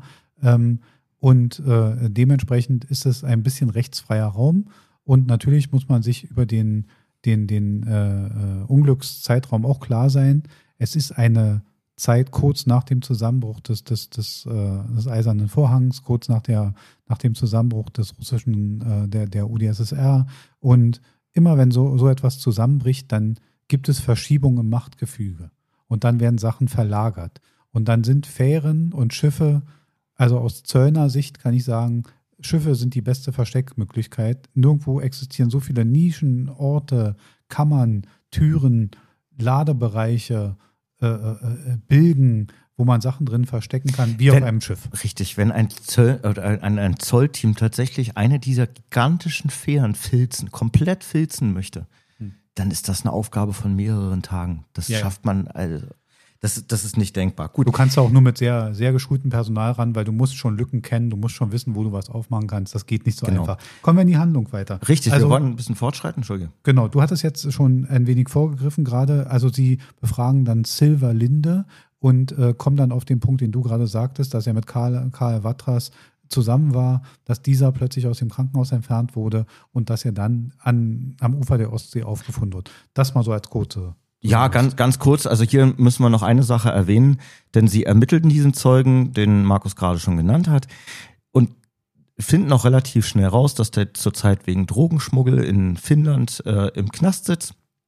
Und dementsprechend ist es ein bisschen rechtsfreier Raum. Und natürlich muss man sich über den, den, den äh, Unglückszeitraum auch klar sein. Es ist eine Zeit kurz nach dem Zusammenbruch des, des, des, äh, des Eisernen Vorhangs, kurz nach, der, nach dem Zusammenbruch des russischen, äh, der, der U d S S R. Und immer wenn so, so etwas zusammenbricht, dann gibt es Verschiebungen im Machtgefüge. Und dann werden Sachen verlagert. Und dann sind Fähren und Schiffe, also aus Zöllner Sicht kann ich sagen, Schiffe sind die beste Versteckmöglichkeit. Nirgendwo existieren so viele Nischen, Orte, Kammern, Türen, Ladebereiche, äh, äh, Bilgen, wo man Sachen drin verstecken kann, wie wenn, auf einem Schiff. Richtig, wenn ein, Zoll, oder ein, ein Zollteam tatsächlich eine dieser gigantischen Fähren filzen, komplett filzen möchte, hm. dann ist das eine Aufgabe von mehreren Tagen. Das ja, schafft man, also das, das ist nicht denkbar. Gut. Du kannst auch nur mit sehr, sehr geschultem Personal ran, weil du musst schon Lücken kennen, du musst schon wissen, wo du was aufmachen kannst. Das geht nicht so genau. einfach. Kommen wir in die Handlung weiter. Richtig, also, wir wollen ein bisschen fortschreiten, Entschuldige. Genau, du hattest jetzt schon ein wenig vorgegriffen gerade. Also sie befragen dann Silver Linde und äh, kommen dann auf den Punkt, den du gerade sagtest, dass er mit Karl, Karl Wattras zusammen war, dass dieser plötzlich aus dem Krankenhaus entfernt wurde und dass er dann an, am Ufer der Ostsee aufgefunden wird. Das mal so als kurze. Ja, ganz, ganz kurz. Also hier müssen wir noch eine Sache erwähnen, denn sie ermittelten diesen Zeugen, den Markus gerade schon genannt hat, und finden auch relativ schnell raus, dass der zurzeit wegen Drogenschmuggel in Finnland äh, im Knast sitzt.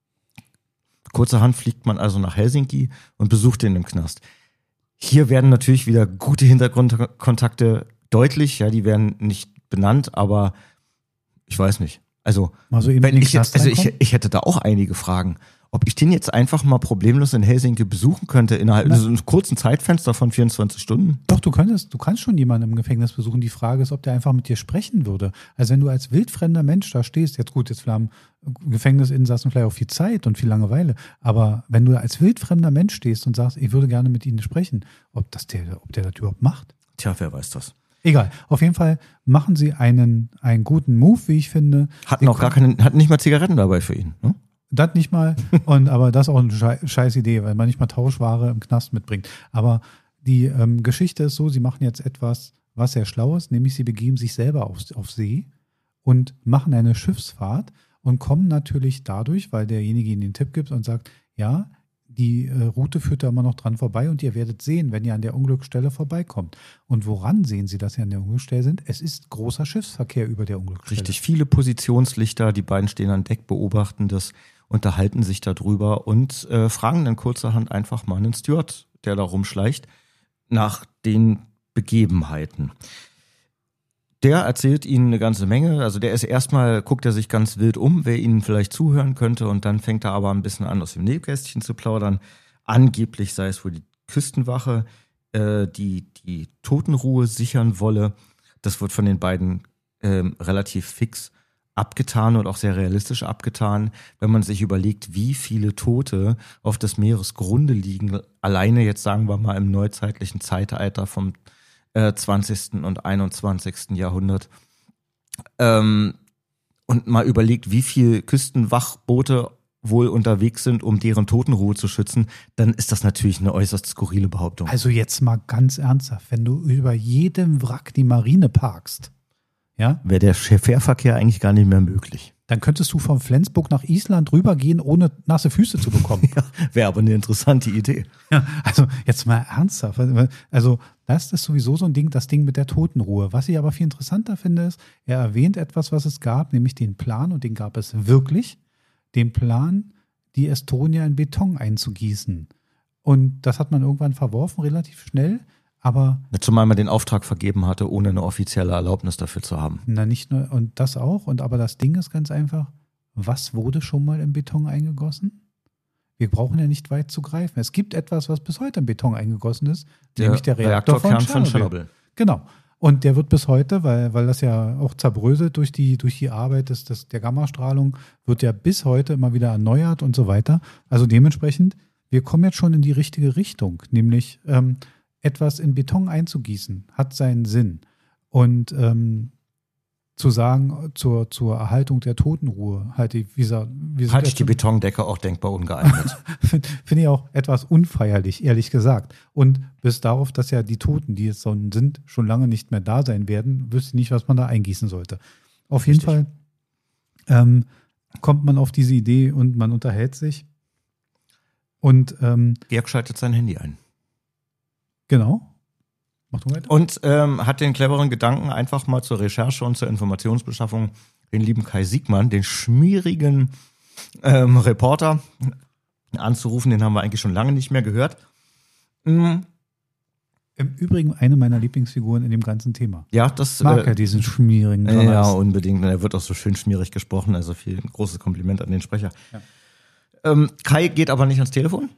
Kurzerhand fliegt man also nach Helsinki und besucht ihn im Knast. Hier werden natürlich wieder gute Hintergrundkontakte deutlich, ja, die werden nicht benannt, aber ich weiß nicht. Also, also, wenn ich, jetzt, also ich, ich hätte da auch einige Fragen. Ob ich den jetzt einfach mal problemlos in Helsinki besuchen könnte innerhalb so einem kurzen Zeitfenster von vierundzwanzig Stunden? Doch, du könntest, du kannst schon jemanden im Gefängnis besuchen. Die Frage ist, ob der einfach mit dir sprechen würde. Also wenn du als wildfremder Mensch da stehst, jetzt gut, jetzt haben Gefängnisinsassen vielleicht auch viel Zeit und viel Langeweile, aber wenn du als wildfremder Mensch stehst und sagst, ich würde gerne mit ihnen sprechen, ob das der, ob der das überhaupt macht? Tja, wer weiß das. Egal. Auf jeden Fall machen sie einen, einen guten Move, wie ich finde. Hatten auch gar keine, hatten nicht mal Zigaretten dabei für ihn, ne? Das nicht mal, und aber das ist auch eine scheiß Idee, weil man nicht mal Tauschware im Knast mitbringt. Aber die ähm, Geschichte ist so, sie machen jetzt etwas, was sehr schlau ist, nämlich sie begeben sich selber auf, auf See und machen eine Schiffsfahrt und kommen natürlich dadurch, weil derjenige ihnen den Tipp gibt und sagt, ja, die äh, Route führt da immer noch dran vorbei und ihr werdet sehen, wenn ihr an der Unglücksstelle vorbeikommt. Und woran sehen sie, dass sie an der Unglücksstelle sind? Es ist großer Schiffsverkehr über der Unglücksstelle. Richtig, viele Positionslichter, die beiden stehen an Deck, beobachten das, unterhalten sich darüber und äh, fragen dann kurzerhand einfach mal einen Steward, der da rumschleicht, nach den Begebenheiten. Der erzählt ihnen eine ganze Menge, also der ist erstmal, guckt er sich ganz wild um, wer ihnen vielleicht zuhören könnte, und dann fängt er aber ein bisschen an, aus dem Nähkästchen zu plaudern. Angeblich sei es wohl die Küstenwache, äh, die die Totenruhe sichern wolle. Das wird von den beiden äh, relativ fix abgetan und auch sehr realistisch abgetan, wenn man sich überlegt, wie viele Tote auf des Meeresgrunde liegen. Alleine jetzt sagen wir mal im neuzeitlichen Zeitalter vom äh, zwanzigsten und einundzwanzigsten Jahrhundert. Ähm, und mal überlegt, wie viele Küstenwachboote wohl unterwegs sind, um deren Totenruhe zu schützen, dann ist das natürlich eine äußerst skurrile Behauptung. Also jetzt mal ganz ernsthaft, wenn du über jedem Wrack die Marine parkst, ja, wäre der Fährverkehr eigentlich gar nicht mehr möglich. dann könntest du von Flensburg nach Island rübergehen, ohne nasse Füße zu bekommen. Ja, wäre aber eine interessante Idee. Ja, also jetzt mal ernsthaft. Also das ist sowieso so ein Ding, das Ding mit der Totenruhe. Was ich aber viel interessanter finde, ist, er erwähnt etwas, was es gab, nämlich den Plan, und den gab es wirklich, den Plan, die Estonia in Beton einzugießen. Und das hat man irgendwann verworfen, relativ schnell. Aber zumal man den Auftrag vergeben hatte, ohne eine offizielle Erlaubnis dafür zu haben. Na, nicht nur, und das auch. Und aber das Ding ist ganz einfach, was wurde schon mal in Beton eingegossen? Wir brauchen ja nicht weit zu greifen. Es gibt etwas, was bis heute in Beton eingegossen ist, Der nämlich der Reaktor von Reaktorkern Tschernobyl. von Tschernobyl. Genau. Und der wird bis heute, weil, weil das ja auch zerbröselt durch die, durch die Arbeit des, des, der Gammastrahlung, wird ja bis heute immer wieder erneuert und so weiter. Also dementsprechend, wir kommen jetzt schon in die richtige Richtung, nämlich ähm, etwas in Beton einzugießen, hat seinen Sinn. Und ähm, zu sagen, zur, zur Erhaltung der Totenruhe, halte ich, wie gesagt, wie Halte ich die Betondecke auch denkbar ungeeignet. Finde find ich auch etwas unfeierlich, ehrlich gesagt. Und bis darauf, dass ja die Toten, die jetzt so sind, schon lange nicht mehr da sein werden, wüsste ich nicht, was man da eingießen sollte. Auf jeden Richtig. Fall ähm, kommt man auf diese Idee und man unterhält sich. Und ähm, Georg schaltet sein Handy ein. genau. Mach du weiter. Und ähm, hat den cleveren Gedanken, einfach mal zur Recherche und zur Informationsbeschaffung den lieben Kai Siegmann, den schmierigen ähm, Reporter, anzurufen. Den haben wir eigentlich schon lange nicht mehr gehört. Mhm. Im Übrigen eine meiner Lieblingsfiguren in dem ganzen Thema. Ja, das Ich mag äh, ja diesen schmierigen ja, Journalisten. unbedingt. Er wird auch so schön schmierig gesprochen, also viel ein großes Kompliment an den Sprecher. Ja. Ähm, Kai geht aber nicht ans Telefon.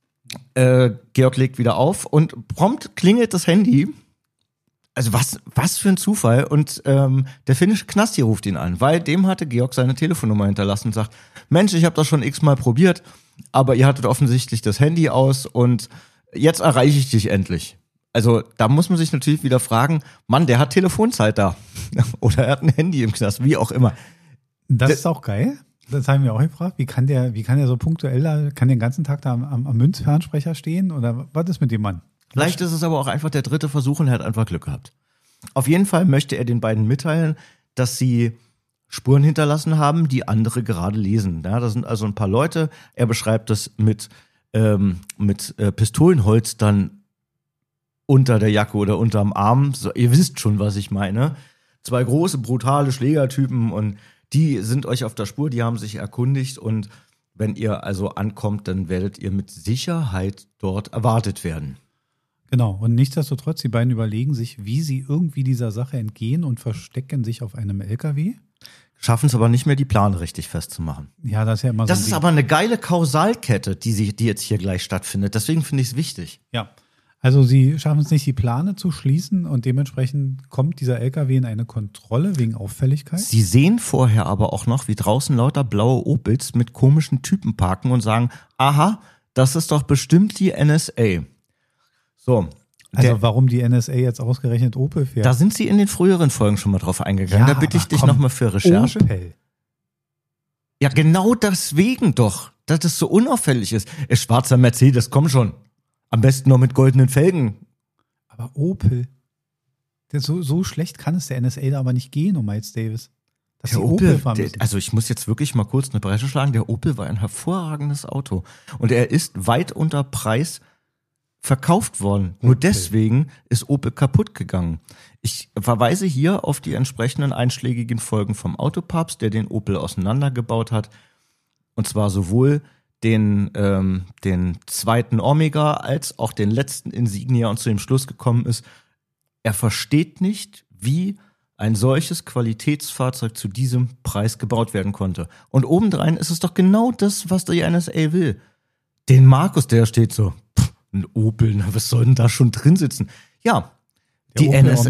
Äh, Georg legt wieder auf und prompt klingelt das Handy. Also was, was für ein Zufall. Und ähm, der finnische Knasti ruft ihn an, weil dem hatte Georg seine Telefonnummer hinterlassen und sagt, Mensch, ich habe das schon x-mal probiert, aber ihr hattet offensichtlich das Handy aus und jetzt erreiche ich dich endlich. Also da muss man sich natürlich wieder fragen, Mann, der hat Telefonzeit da. Oder er hat ein Handy im Knast, wie auch immer. Das Das- ist auch geil. Das haben wir auch gefragt. Wie kann der, wie kann der so punktuell da, kann der den ganzen Tag da am, am, am Münzfernsprecher stehen? Oder was ist mit dem Mann? Vielleicht ist es aber auch einfach der dritte Versuch und er hat einfach Glück gehabt. Auf jeden Fall möchte er den beiden mitteilen, dass sie Spuren hinterlassen haben, die andere gerade lesen. Ja, da sind also ein paar Leute. Er beschreibt das mit, ähm, mit äh, Pistolenholstern unter der Jacke oder unterm Arm. So, ihr wisst schon, was ich meine. Zwei große, brutale Schlägertypen und die sind euch auf der Spur, die haben sich erkundigt und wenn ihr also ankommt, dann werdet ihr mit Sicherheit dort erwartet werden. Genau. Und nichtsdestotrotz, die beiden überlegen sich, wie sie irgendwie dieser Sache entgehen und verstecken sich auf einem L K W. Schaffen es aber nicht mehr, die Plane richtig festzumachen. Ja, das ist ja immer Das so. ein ist Ding. aber eine geile Kausalkette, die, sie, die jetzt hier gleich stattfindet. Deswegen finde ich es wichtig. Ja. Also sie schaffen es nicht, die Plane zu schließen und dementsprechend kommt dieser L K W in eine Kontrolle wegen Auffälligkeit. Sie sehen vorher aber auch noch, wie draußen lauter blaue Opels mit komischen Typen parken und sagen, aha, das ist doch bestimmt die N S A. So, Also der, warum die N S A jetzt ausgerechnet Opel fährt? da sind sie in den früheren Folgen schon mal drauf eingegangen. Ja, da bitte ich aber dich komm, nochmal für Recherche. Opel. Ja, genau deswegen doch, dass es so unauffällig ist. Ist schwarzer Mercedes, komm schon. Am besten noch mit goldenen Felgen. Aber Opel. Der, so, so schlecht kann es der N S A da aber nicht gehen um Miles Davis. Dass Der sie Opel, Opel fahren der, müssen. also ich muss jetzt wirklich mal kurz eine Bresche schlagen. Der Opel war ein hervorragendes Auto. Und er ist weit unter Preis verkauft worden. Nur Opel. deswegen ist Opel kaputt gegangen. Ich verweise hier auf die entsprechenden einschlägigen Folgen vom Autopapst, der den Opel auseinandergebaut hat. Und zwar sowohl den, ähm, den zweiten Omega als auch den letzten Insignia und zu dem Schluss gekommen ist, er versteht nicht, wie ein solches Qualitätsfahrzeug zu diesem Preis gebaut werden konnte. Und obendrein ist es doch genau das, was die N S A will. Den Markus, der steht so, pff, ein Opel, na, was soll denn da schon drin sitzen? Ja, Der die Opel N S A. Omni-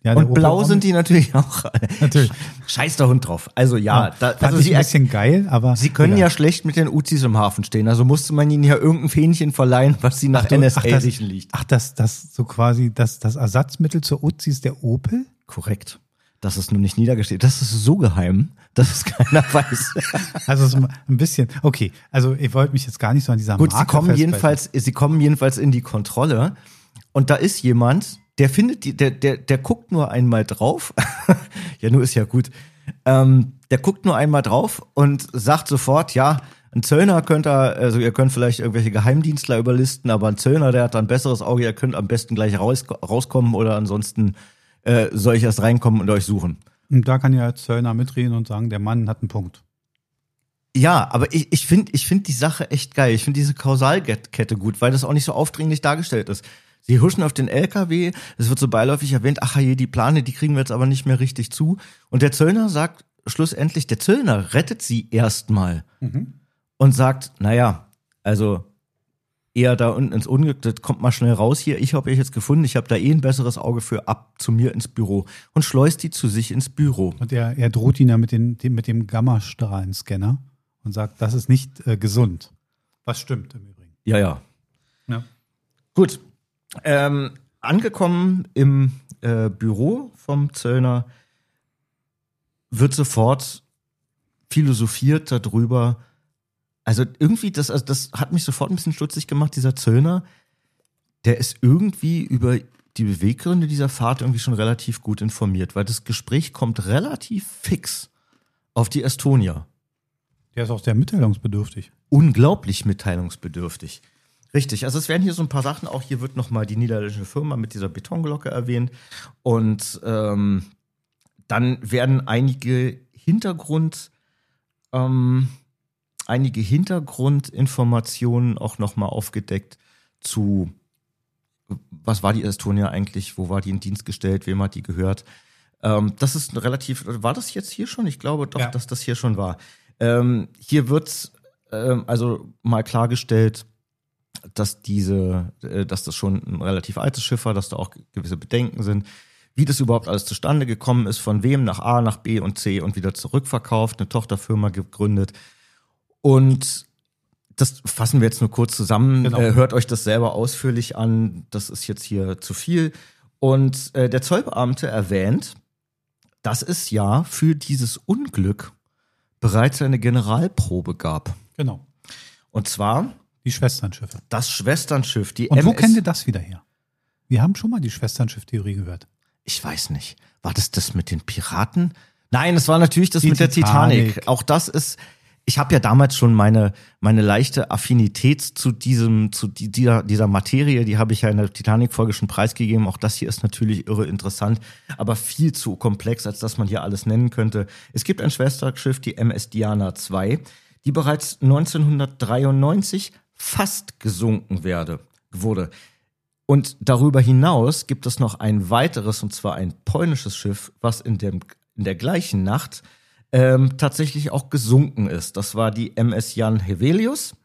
Ja, der Und Opel blau Omni- sind die natürlich auch. Natürlich. Scheiß der Hund drauf. Also ja, da, Fand also ich sie, ein bisschen geil, aber. sie können egal. ja schlecht mit den Uzis im Hafen stehen. Also musste man ihnen ja irgendein Fähnchen verleihen, was sie nach Ach, du- N S ach, das- A-Riechen liegt. Ach, das, das so quasi, das, das Ersatzmittel zur Uzi ist der Opel? Korrekt. Das ist nur nicht niedergestellt. Das ist so geheim, dass es keiner weiß. Also so ein bisschen, okay, also ich wollte mich jetzt gar nicht so an dieser Gut, sie Marke kommen festhalten. jedenfalls, sie kommen jedenfalls in die Kontrolle und da ist jemand, der findet die, der, der, der guckt nur einmal drauf. Ja, nur ist ja gut. Ähm, der guckt nur einmal drauf und sagt sofort, ja, ein Zöllner könnt ihr, also ihr könnt vielleicht irgendwelche Geheimdienstler überlisten, aber ein Zöllner, der hat ein besseres Auge, ihr könnt am besten gleich raus, rauskommen oder ansonsten äh, soll ich erst reinkommen und euch suchen. Und da kann ja als Zöllner mitreden und sagen, der Mann hat einen Punkt. Ja, aber ich, ich finde ich find die Sache echt geil. Ich finde diese Kausalkette gut, weil das auch nicht so aufdringlich dargestellt ist. Sie huschen auf den L K W, es wird so beiläufig erwähnt, ach je, die Plane, die kriegen wir jetzt aber nicht mehr richtig zu. Und der Zöllner sagt schlussendlich, der Zöllner rettet sie erstmal Mhm. und sagt, naja, also eher da unten ins Unglück, das kommt mal schnell raus hier, ich habe euch jetzt gefunden, ich habe da eh ein besseres Auge für, ab zu mir ins Büro und schleust die zu sich ins Büro. Und er, er droht ihn ja mit, den, dem, mit dem Gammastrahlenscanner und sagt, das ist nicht äh, gesund. Was stimmt im Übrigen. Ja, ja. Ja. Gut. Ähm, angekommen im äh, Büro vom Zöllner wird sofort philosophiert darüber. Also irgendwie, das, also das hat mich sofort ein bisschen stutzig gemacht, dieser Zöllner, der ist irgendwie über die Beweggründe dieser Fahrt irgendwie schon relativ gut informiert, weil das Gespräch kommt relativ fix auf die Estonia. Der ist auch sehr mitteilungsbedürftig. Unglaublich mitteilungsbedürftig. Richtig, also es werden hier so ein paar Sachen, auch hier wird nochmal die niederländische Firma mit dieser Betonglocke erwähnt und ähm, dann werden einige Hintergrund, ähm, einige Hintergrundinformationen auch nochmal aufgedeckt zu, was war die Estonia eigentlich, wo war die in Dienst gestellt, wem hat die gehört. Ähm, das ist relativ, war das jetzt hier schon? Ich glaube doch, Ja. dass das hier schon war. Ähm, hier wird ähm, also mal klargestellt, dass diese, äh, dass das schon ein relativ altes Schiff war, dass da auch gewisse Bedenken sind, wie das überhaupt alles zustande gekommen ist, von wem nach A, nach B und C und wieder zurückverkauft, eine Tochterfirma gegründet. Und das fassen wir jetzt nur kurz zusammen. Genau. Äh, hört euch das selber ausführlich an. Das ist jetzt hier zu viel. Und äh, der Zollbeamte erwähnt, dass es ja für dieses Unglück bereits eine Generalprobe gab. Genau. Und zwar Die Schwesternschiffe. das Schwesternschiff, die Und wo M S kennt ihr das wieder her? Wir haben schon mal die Schwesternschiff-Theorie gehört. Ich weiß nicht. War das das mit den Piraten? Nein, es war natürlich das Die mit der Titanic. Titanic. Auch das ist, ich habe ja damals schon meine meine leichte Affinität zu diesem zu die- dieser dieser Materie, die habe ich ja in der Titanic-Folge schon preisgegeben. Auch das hier ist natürlich irre interessant, aber viel zu komplex, als dass man hier alles nennen könnte. Es gibt ein Schwesterschiff, die M S Diana zwei, die bereits neunzehnhundertdreiundneunzig fast gesunken werde, wurde. Und darüber hinaus gibt es noch ein weiteres, und zwar ein polnisches Schiff, was in, dem, in der gleichen Nacht ähm, tatsächlich auch gesunken ist. Das war die M S Jan Hevelius.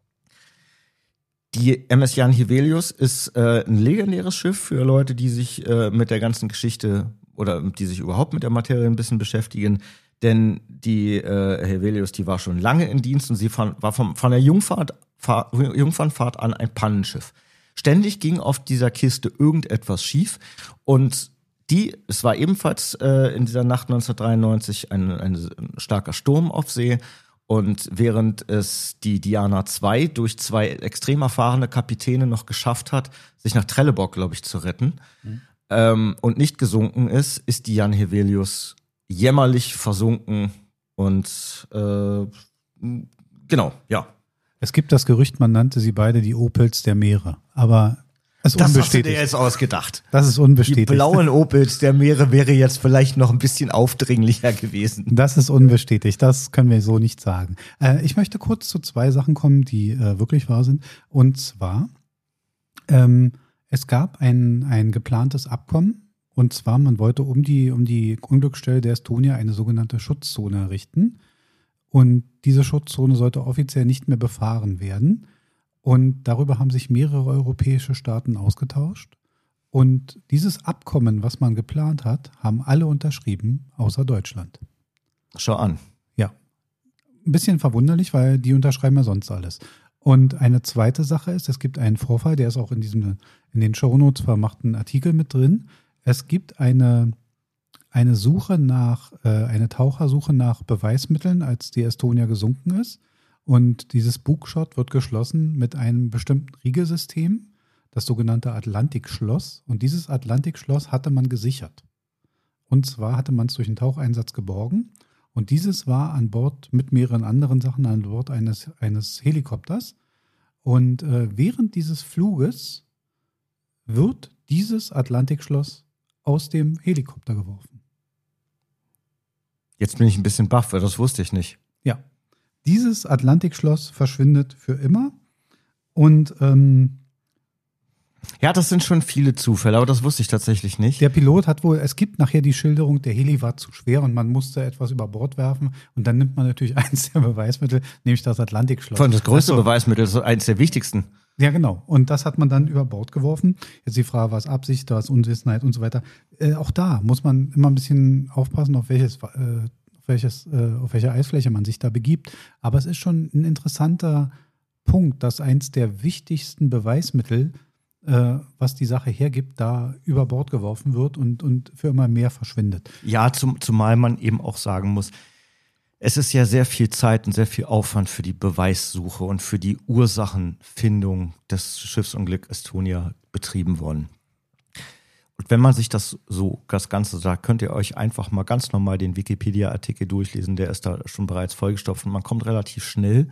Die M S Jan Hevelius ist äh, ein legendäres Schiff für Leute, die sich äh, mit der ganzen Geschichte oder die sich überhaupt mit der Materie ein bisschen beschäftigen. Denn die äh, Hevelius, die war schon lange in Dienst und sie von, war vom, von der Jungfahrt, Fahr, Jungfernfahrt an ein Pannenschiff. Ständig ging auf dieser Kiste irgendetwas schief und die, es war ebenfalls äh, in dieser Nacht neunzehnhundertdreiundneunzig ein, ein, ein starker Sturm auf See und während es die Diana zwei durch zwei extrem erfahrene Kapitäne noch geschafft hat, sich nach Trelleborg, glaube ich, zu retten mhm. ähm, und nicht gesunken ist, ist die Jan Hevelius jämmerlich versunken und äh, genau, ja. Es gibt das Gerücht, man nannte sie beide die Opels der Meere. Aber es ist Das hast du unbestätigt. dir jetzt ausgedacht. Das ist Die unbestätigt. blauen Opels der Meere wäre jetzt vielleicht noch ein bisschen aufdringlicher gewesen. Das ist unbestätigt. Das können wir so nicht sagen. Äh, ich möchte kurz zu zwei Sachen kommen, die äh, wirklich wahr sind. Und zwar, ähm, es gab ein, ein geplantes Abkommen. Und zwar, man wollte um die, um die Unglücksstelle der Estonia eine sogenannte Schutzzone errichten. Und diese Schutzzone sollte offiziell nicht mehr befahren werden. Und darüber haben sich mehrere europäische Staaten ausgetauscht. Und dieses Abkommen, was man geplant hat, haben alle unterschrieben, außer Deutschland. Schau an. Ja, ein bisschen verwunderlich, weil die unterschreiben ja sonst alles. Und eine zweite Sache ist, es gibt einen Vorfall, der ist auch in diesem in den Shownotes vermachten Artikel mit drin. Es gibt eine, eine Suche nach, äh, eine Tauchersuche nach Beweismitteln, als die Estonia gesunken ist. Und dieses Bugshot wird geschlossen mit einem bestimmten Riegelsystem, das sogenannte Atlantikschloss. Und dieses Atlantikschloss hatte man gesichert. Und zwar hatte man es durch einen Taucheinsatz geborgen. Und dieses war an Bord mit mehreren anderen Sachen an Bord eines, eines Helikopters. Und äh, während dieses Fluges wird dieses Atlantikschloss aus dem Helikopter geworfen. Jetzt bin ich ein bisschen baff, weil das wusste ich nicht. Ja, dieses Atlantikschloss verschwindet für immer. Und ähm, ja, das sind schon viele Zufälle, aber das wusste ich tatsächlich nicht. der Pilot hat wohl, es gibt nachher die Schilderung, der Heli war zu schwer und man musste etwas über Bord werfen. Und dann nimmt man natürlich eins der Beweismittel, nämlich das Atlantikschloss. Von das größte Ach so. Beweismittel, das ist eines der wichtigsten. Ja, genau. Und das hat man dann über Bord geworfen. Jetzt die Frage, was Absicht, was Unwissenheit und so weiter. Äh, auch da muss man immer ein bisschen aufpassen, auf welches, äh, auf welches, äh, auf welche Eisfläche man sich da begibt. Aber es ist schon ein interessanter Punkt, dass eins der wichtigsten Beweismittel, äh, was die Sache hergibt, da über Bord geworfen wird und, und für immer mehr verschwindet. Ja, zum, zumal man eben auch sagen muss, es ist ja sehr viel Zeit und sehr viel Aufwand für die Beweissuche und für die Ursachenfindung des Schiffsunglück Estonia betrieben worden. Und wenn man sich das so, das Ganze sagt, könnt ihr euch einfach mal ganz normal den Wikipedia-Artikel durchlesen, der ist da schon bereits vollgestopft und man kommt relativ schnell,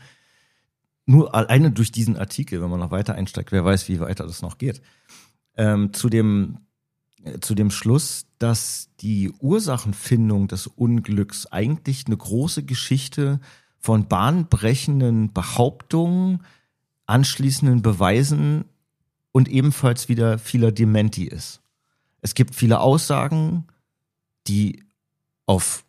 nur alleine durch diesen Artikel, wenn man noch weiter einsteigt, wer weiß, wie weiter das noch geht, ähm, zu dem zu dem Schluss, dass die Ursachenfindung des Unglücks eigentlich eine große Geschichte von bahnbrechenden Behauptungen, anschließenden Beweisen und ebenfalls wieder vieler Dementi ist. Es gibt viele Aussagen, die auf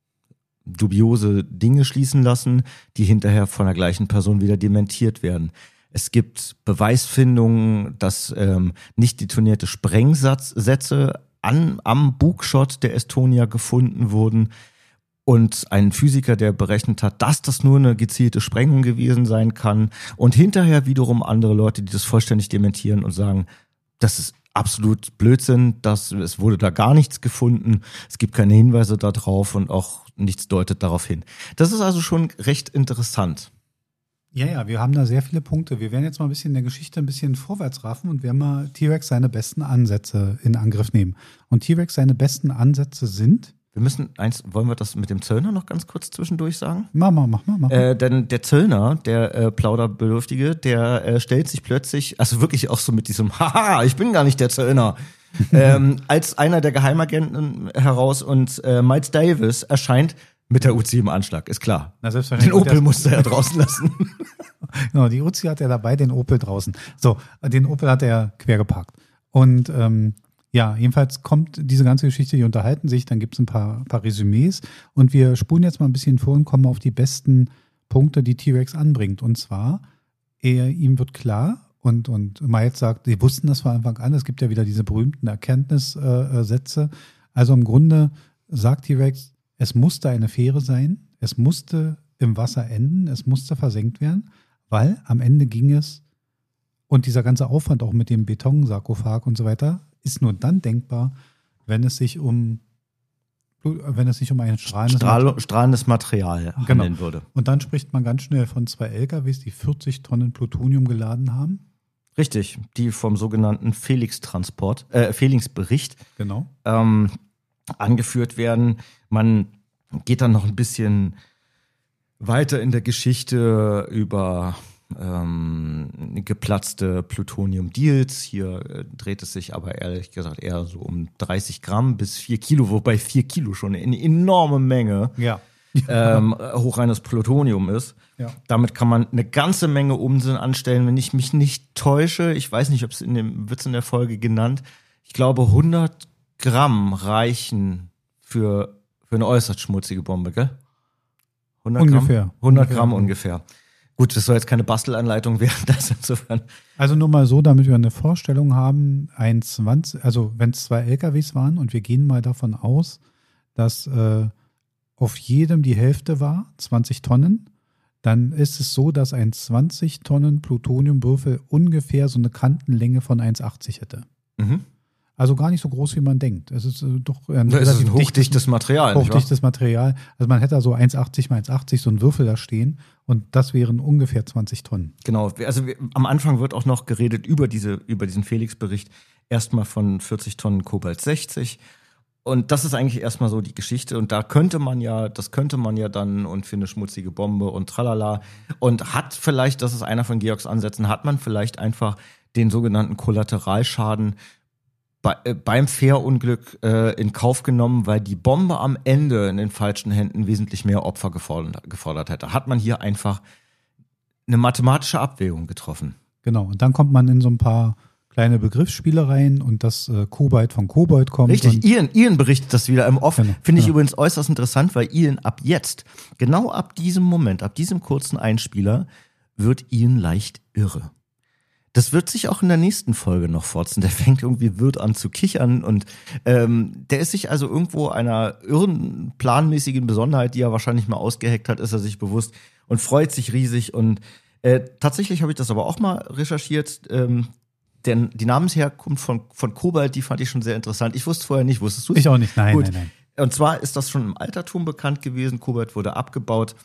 dubiose Dinge schließen lassen, die hinterher von der gleichen Person wieder dementiert werden. Es gibt Beweisfindungen, dass ähm, nicht detonierte Sprengsätze an, am Bugshot der Estonia gefunden wurden und ein Physiker, der berechnet hat, dass das nur eine gezielte Sprengung gewesen sein kann und hinterher wiederum andere Leute, die das vollständig dementieren und sagen, das ist absolut Blödsinn, dass, es wurde da gar nichts gefunden, es gibt keine Hinweise darauf und auch nichts deutet darauf hin. Das ist also schon recht interessant. Ja, ja, wir haben da sehr viele Punkte. Wir werden jetzt mal ein bisschen in der Geschichte ein bisschen vorwärts raffen und werden mal T-Rex seine besten Ansätze in Angriff nehmen. Und T-Rex seine besten Ansätze sind? Wir müssen eins, wollen wir das mit dem Zöllner noch ganz kurz zwischendurch sagen? Mach mal, mach mal, mach mal. Äh, denn der Zöllner, der äh, Plauderbedürftige, der äh, stellt sich plötzlich, also wirklich auch so mit diesem, haha, ich bin gar nicht der Zöllner, ähm, als einer der Geheimagenten heraus und äh, Miles Davis erscheint mit der Uzi im Anschlag, ist klar. Na, selbstverständlich. Den Opel musste er draußen lassen. Genau, die Uzi hat er dabei, den Opel draußen. So, den Opel hat er quer geparkt. Und ähm, ja, jedenfalls kommt diese ganze Geschichte, die unterhalten sich, dann gibt es ein paar, paar Resümees und wir spulen jetzt mal ein bisschen vor und kommen auf die besten Punkte, die T-Rex anbringt. Und zwar, er, ihm wird klar, und, und Miles sagt, sie wussten das von Anfang an, es gibt ja wieder diese berühmten Erkenntnissätze. Äh, also im Grunde sagt T-Rex, es musste eine Fähre sein, es musste im Wasser enden, es musste versenkt werden, weil am Ende ging es, und dieser ganze Aufwand auch mit dem Betonsarkophag und so weiter, ist nur dann denkbar, wenn es sich um, wenn es sich um ein strahlendes, Strahl, strahlendes Material handeln genau. würde. Und dann spricht man ganz schnell von zwei L K Ws, die vierzig Tonnen Plutonium geladen haben. Richtig, die vom sogenannten Felix-Transport, äh, Felix-Bericht Genau. ähm, angeführt werden. Man geht dann noch ein bisschen weiter in der Geschichte über ähm, geplatzte Plutonium-Deals. Hier äh, dreht es sich aber ehrlich gesagt eher so um dreißig Gramm bis vier Kilo, wobei vier Kilo schon eine enorme Menge Ja. ähm, hochreines Plutonium ist. Ja. Damit kann man eine ganze Menge Unsinn anstellen, wenn ich mich nicht täusche. Ich weiß nicht, ob es in dem wird's in der Folge genannt. Ich glaube, hundert Gramm reichen für, für eine äußerst schmutzige Bombe, gell? hundert Ungefähr. Gramm? hundert Ungefähr. Gramm ungefähr. Gut, das soll jetzt keine Bastelanleitung werden, das insofern. Also nur mal so, damit wir eine Vorstellung haben, ein zwanzig, also wenn es zwei L K Ws waren und wir gehen mal davon aus, dass äh, auf jedem die Hälfte war, zwanzig Tonnen, dann ist es so, dass ein zwanzig Tonnen Plutoniumwürfel ungefähr so eine Kantenlänge von eins Komma achtzig hätte. Mhm. Also gar nicht so groß, wie man denkt. Es ist äh, doch ein Das ist relativ ein hochdichtes Material, nicht wahr? hochdichtes Material. Also man hätte da so eins Komma achtzig mal eins Komma achtzig so einen Würfel da stehen und das wären ungefähr zwanzig Tonnen. Genau, also wir, am Anfang wird auch noch geredet über diese, über diesen Felix-Bericht, erstmal von vierzig Tonnen Kobalt sechzig. Und das ist eigentlich erstmal so die Geschichte. Und da könnte man ja, das könnte man ja dann und für eine schmutzige Bombe und tralala. Und hat vielleicht, das ist einer von Georgs Ansätzen, hat man vielleicht einfach den sogenannten Kollateralschaden bei, äh, beim Fährunglück äh, in Kauf genommen, weil die Bombe am Ende in den falschen Händen wesentlich mehr Opfer gefordert, gefordert hätte. Hat man hier einfach eine mathematische Abwägung getroffen. Genau, und dann kommt man in so ein paar kleine Begriffsspielereien und das äh, Kobalt von Kobold kommt. Richtig, und Ian, Ian berichtet das wieder im Off. Genau, Finde ich genau. übrigens äußerst interessant, weil Ian ab jetzt, genau ab diesem Moment, ab diesem kurzen Einspieler, wird Ian leicht irre. Das wird sich auch in der nächsten Folge noch fortsetzen. Der fängt irgendwie wild an zu kichern und ähm, der ist sich also irgendwo einer irren, planmäßigen Besonderheit, die er wahrscheinlich mal ausgeheckt hat, ist er sich bewusst und freut sich riesig. Und äh, tatsächlich habe ich das aber auch mal recherchiert. Ähm, denn die Namensherkunft von, von Kobalt, die fand ich schon sehr interessant. Ich wusste vorher nicht, wusstest du es? Ich auch nicht, nein, Gut. nein, nein. Und zwar ist das schon im Altertum bekannt gewesen. Kobalt wurde abgebaut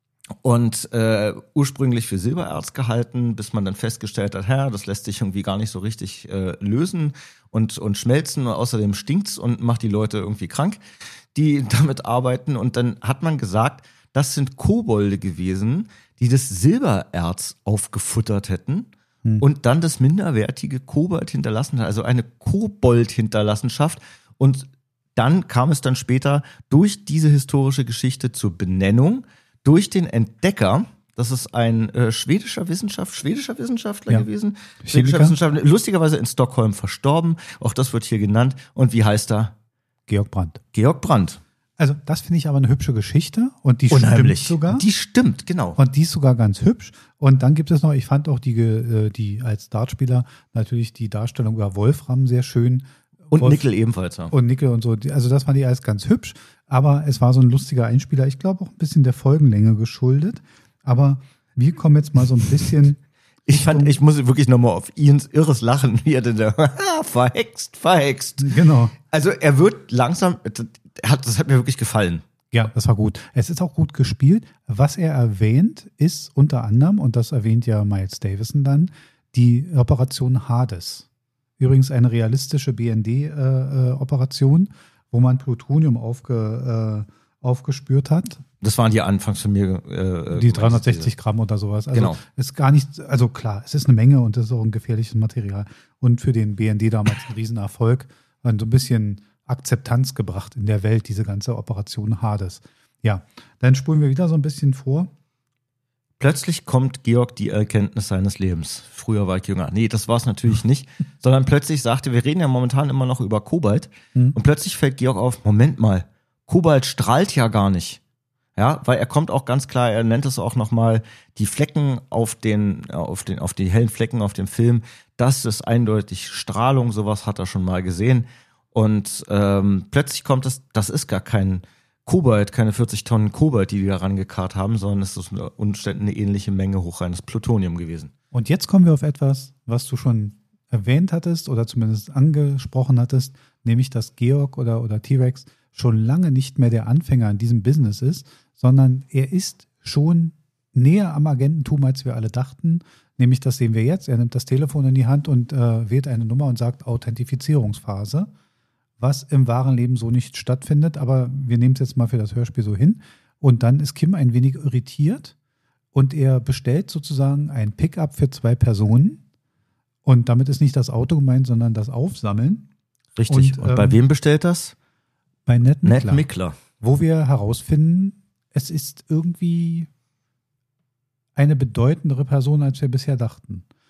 und äh, ursprünglich für Silbererz gehalten, bis man dann festgestellt hat, hä, das lässt sich irgendwie gar nicht so richtig äh, lösen und, und schmelzen. Und außerdem stinkt's und macht die Leute irgendwie krank, die damit arbeiten. Und dann hat man gesagt, das sind Kobolde gewesen, die das Silbererz aufgefuttert hätten und dann das minderwertige Kobalt hinterlassen hat, also eine Kobold-Hinterlassenschaft. Und dann kam es dann später durch diese historische Geschichte zur Benennung, durch den Entdecker, das ist ein äh, schwedischer Wissenschaft, schwedischer Wissenschaftler Ja. gewesen, Chemiker. schwedischer Wissenschaftler, lustigerweise in Stockholm verstorben, auch das wird hier genannt. Und wie heißt er? Georg Brandt. Georg Brandt. Also das finde ich aber eine hübsche Geschichte und die Unheimlich. stimmt sogar. Die stimmt, genau. Und die ist sogar ganz hübsch. Und dann gibt es noch, ich fand auch die, äh, die als Dartspieler natürlich die Darstellung über Wolfram sehr schön. Und Wolf- Nickel ebenfalls, ja. Und Nickel und so. Die- Also das fand ich alles ganz hübsch. Aber es war so ein lustiger Einspieler. Ich glaube auch ein bisschen der Folgenlänge geschuldet. Aber wir kommen jetzt mal so ein bisschen. Ich fand, ich muss wirklich nochmal auf Ians irres Lachen, wie er denn da, verhext, verhext. Genau. Also er wird langsam, er hat, das hat mir wirklich gefallen. Ja, das war gut. Es ist auch gut gespielt. Was er erwähnt, ist unter anderem, und das erwähnt ja Miles Davison dann, die Operation Hades. Übrigens eine realistische B N D-Operation, wo man Plutonium aufge, äh, aufgespürt hat. Das waren die anfangs von mir. Äh, Die dreihundertsechzig Gramm oder sowas. Also Genau. ist gar nicht, also klar, es ist eine Menge und das ist auch ein gefährliches Material. Und für den B N D damals ein Riesenerfolg. Und so ein bisschen Akzeptanz gebracht in der Welt, diese ganze Operation Hades. Ja, dann spulen wir wieder so ein bisschen vor. Plötzlich kommt Georg die Erkenntnis seines Lebens. Früher war ich jünger. Nee, das war es natürlich nicht. Sondern plötzlich sagte, wir reden ja momentan immer noch über Kobalt. Mhm. Und plötzlich fällt Georg auf, Moment mal, Kobalt strahlt ja gar nicht. Ja, weil er kommt auch ganz klar, er nennt es auch nochmal, die Flecken auf den, auf den, auf die hellen Flecken auf dem Film, das ist eindeutig Strahlung, sowas hat er schon mal gesehen. Und ähm, plötzlich kommt es, das ist gar kein Kobalt, keine vierzig Tonnen Kobalt, die die da rangekarrt haben, sondern es ist unter Umständen eine ähnliche Menge hochreines Plutonium gewesen. Und jetzt kommen wir auf etwas, was du schon erwähnt hattest oder zumindest angesprochen hattest, nämlich dass Georg oder, oder T-Rex schon lange nicht mehr der Anfänger in diesem Business ist, sondern er ist schon näher am Agententum, als wir alle dachten. Nämlich, das sehen wir jetzt. Er nimmt das Telefon in die Hand und äh, wählt eine Nummer und sagt Authentifizierungsphase, was im wahren Leben so nicht stattfindet. Aber wir nehmen es jetzt mal für das Hörspiel so hin. Und dann ist Kim ein wenig irritiert und er bestellt sozusagen ein Pickup für zwei Personen. Und damit ist nicht das Auto gemeint, sondern das Aufsammeln. Richtig. Und, Und, Und bei ähm, wem bestellt das? Bei Ned Ned Mickler. Mickler. Wo wir herausfinden, es ist irgendwie eine bedeutendere Person, als wir bisher dachten.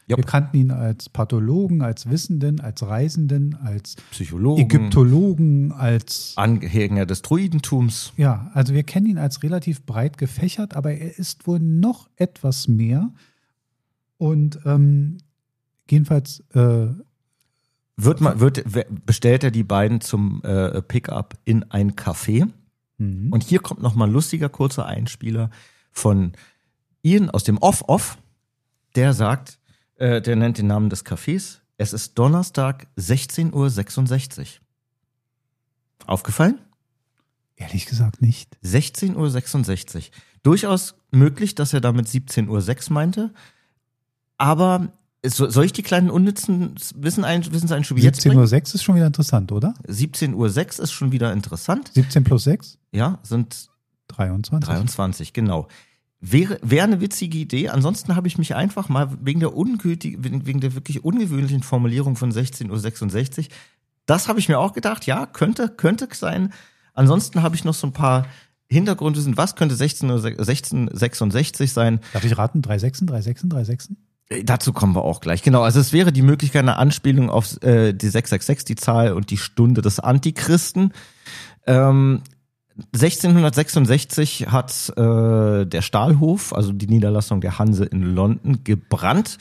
Ja. Wir kannten ihn als Pathologen, als Wissenden, als Reisenden, als Psychologen, Ägyptologen, als Angehöriger des Druidentums. ja, also wir kennen ihn als relativ breit gefächert, aber er ist wohl noch etwas mehr. Und ähm, jedenfalls äh, Wird man, wird, bestellt er die beiden zum äh, Pickup in ein Café. mhm. Und hier kommt nochmal ein lustiger kurzer Einspieler von Ian aus dem Off-Off. Der sagt, äh, der nennt den Namen des Cafés. Es ist Donnerstag, sechzehn Uhr sechsundsechzig. Aufgefallen? ehrlich gesagt nicht. sechzehn Uhr sechsundsechzig. Durchaus möglich, dass er damit siebzehn Uhr sechs meinte. Aber so- soll ich die kleinen unnützen Wissen ein, Wissenseinschübe jetzt siebzehn bringen? Uhr sechs ist schon wieder interessant, oder? siebzehn Uhr sechs ist schon wieder interessant. siebzehn plus sechs? Ja, sind dreiundzwanzig. dreiundzwanzig, genau. Wäre, wäre eine witzige Idee. Ansonsten habe ich mich einfach mal wegen der ungültigen, wegen der wirklich ungewöhnlichen Formulierung von sechzehn Uhr sechsundsechzig, das habe ich mir auch gedacht, ja, könnte, könnte sein. Ansonsten habe ich noch so ein paar Hintergrundwissen. Was könnte sechzehn Uhr sechsundsechzig sein? Darf ich raten? drei Sechsen, drei Sechsen, drei Sechsen? Äh, Dazu kommen wir auch gleich. Genau, also es wäre die Möglichkeit einer Anspielung auf äh, die sechs sechs sechs, die Zahl und die Stunde des Antichristen. Ähm, sechzehnhundertsechsundsechzig hat äh, der Stahlhof, also die Niederlassung der Hanse in London, gebrannt.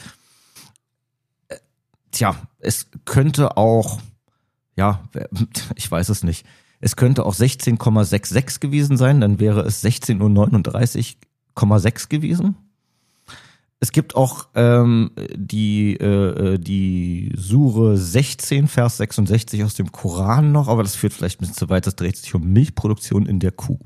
Äh, Tja, es könnte auch, ja, ich weiß es nicht, es könnte auch sechzehn Komma sechsundsechzig gewesen sein, dann wäre es sechzehn Uhr neununddreißig Komma sechs gewesen. Es gibt auch ähm, die, äh, die Sure sechzehn, Vers sechsundsechzig aus dem Koran noch, aber das führt vielleicht ein bisschen zu weit, das dreht sich um Milchproduktion in der Kuh.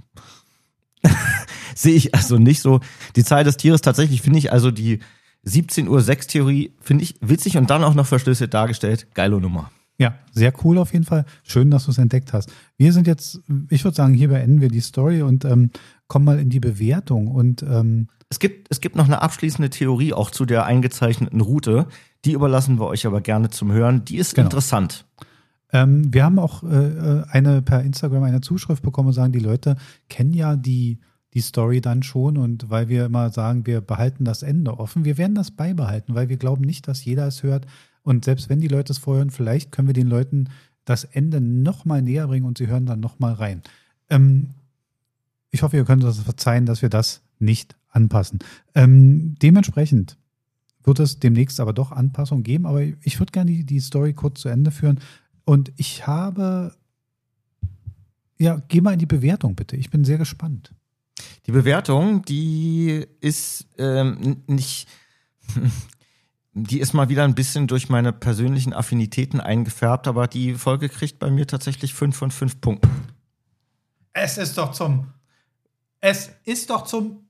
Sehe ich also nicht so. Die Zahl des Tieres tatsächlich finde ich also die siebzehn Uhr sechs Theorie, finde ich witzig und dann auch noch verschlüsselt dargestellt. Geile Nummer. Ja, sehr cool auf jeden Fall. Schön, dass du es entdeckt hast. Wir sind jetzt, ich würde sagen, hier beenden wir die Story und ähm, kommen mal in die Bewertung. Und ähm, Es gibt, es gibt noch eine abschließende Theorie auch zu der eingezeichneten Route. Die überlassen wir euch aber gerne zum Hören. Die ist Genau. interessant. ähm, wir haben auch äh, eine per Instagram eine Zuschrift bekommen und sagen, die Leute kennen ja die, die Story dann schon. Und weil wir immer sagen, wir behalten das Ende offen, wir werden das beibehalten, weil wir glauben nicht, dass jeder es hört. Und selbst wenn die Leute es vorhören, vielleicht können wir den Leuten das Ende noch mal näher bringen und sie hören dann noch mal rein. Ähm, ich hoffe, ihr könnt uns verzeihen, dass wir das nicht anpassen. Ähm, dementsprechend wird es demnächst aber doch Anpassungen geben, aber ich würde gerne die, die Story kurz zu Ende führen. Und ich habe, ja, geh mal in die Bewertung bitte. Ich bin sehr gespannt. Die Bewertung, die ist ähm, nicht, die ist mal wieder ein bisschen durch meine persönlichen Affinitäten eingefärbt, aber die Folge kriegt bei mir tatsächlich fünf von fünf Punkten. Es ist doch zum, es ist doch zum,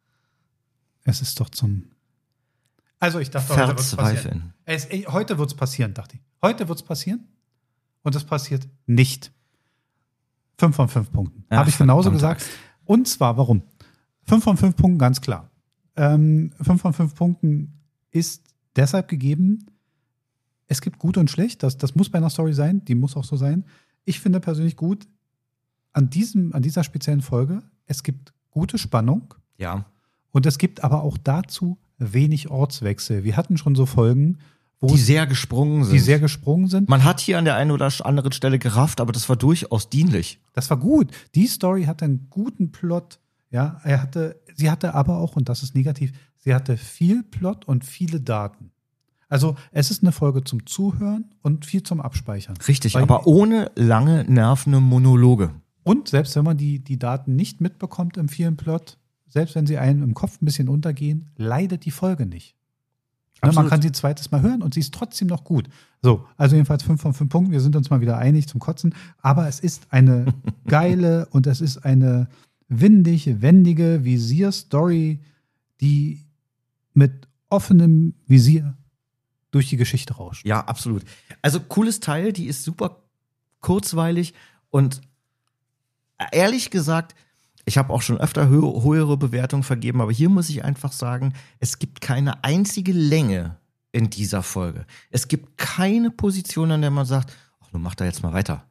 es ist doch zum, also ich dachte, heute wird's passieren. Verzweifeln. Es, ey, heute wird es passieren, dachte ich. Heute wird es passieren und es passiert nicht. Fünf von fünf Punkten. Ach, Habe ich genauso verdammt. gesagt. Und zwar, warum? Fünf von fünf Punkten, ganz klar. Ähm, fünf von fünf Punkten ist deshalb gegeben, es gibt gut und schlecht. Das, das muss bei einer Story sein. Die muss auch so sein. Ich finde persönlich gut an, diesem, an dieser speziellen Folge, es gibt gute Spannung Ja. und es gibt aber auch dazu wenig Ortswechsel. Wir hatten schon so Folgen, wo Die es- sehr gesprungen sind. die sehr gesprungen sind. Man hat hier an der einen oder anderen Stelle gerafft, aber das war durchaus dienlich. Das war gut. Die Story hatte einen guten Plot. Ja, er hatte, sie hatte aber auch, und das ist negativ, sie hatte viel Plot und viele Daten. Also es ist eine Folge zum Zuhören und viel zum Abspeichern. Richtig, Weil- aber ohne lange nervende Monologe. Und selbst wenn man die, die Daten nicht mitbekommt im vielen Plot, selbst wenn sie einem im Kopf ein bisschen untergehen, leidet die Folge nicht. Ne, man Absolut. kann sie ein zweites Mal hören und sie ist trotzdem noch gut. So, also jedenfalls fünf von fünf Punkten. Wir sind uns mal wieder einig zum Kotzen. Aber es ist eine geile und es ist eine windig, wendige Visier-Story, die mit offenem Visier durch die Geschichte rauscht. Ja, absolut. Also cooles Teil, die ist super kurzweilig und ehrlich gesagt, ich habe auch schon öfter hö- höhere Bewertungen vergeben, aber hier muss ich einfach sagen, es gibt keine einzige Länge in dieser Folge. Es gibt keine Position, an der man sagt, ach, nun mach da jetzt mal weiter.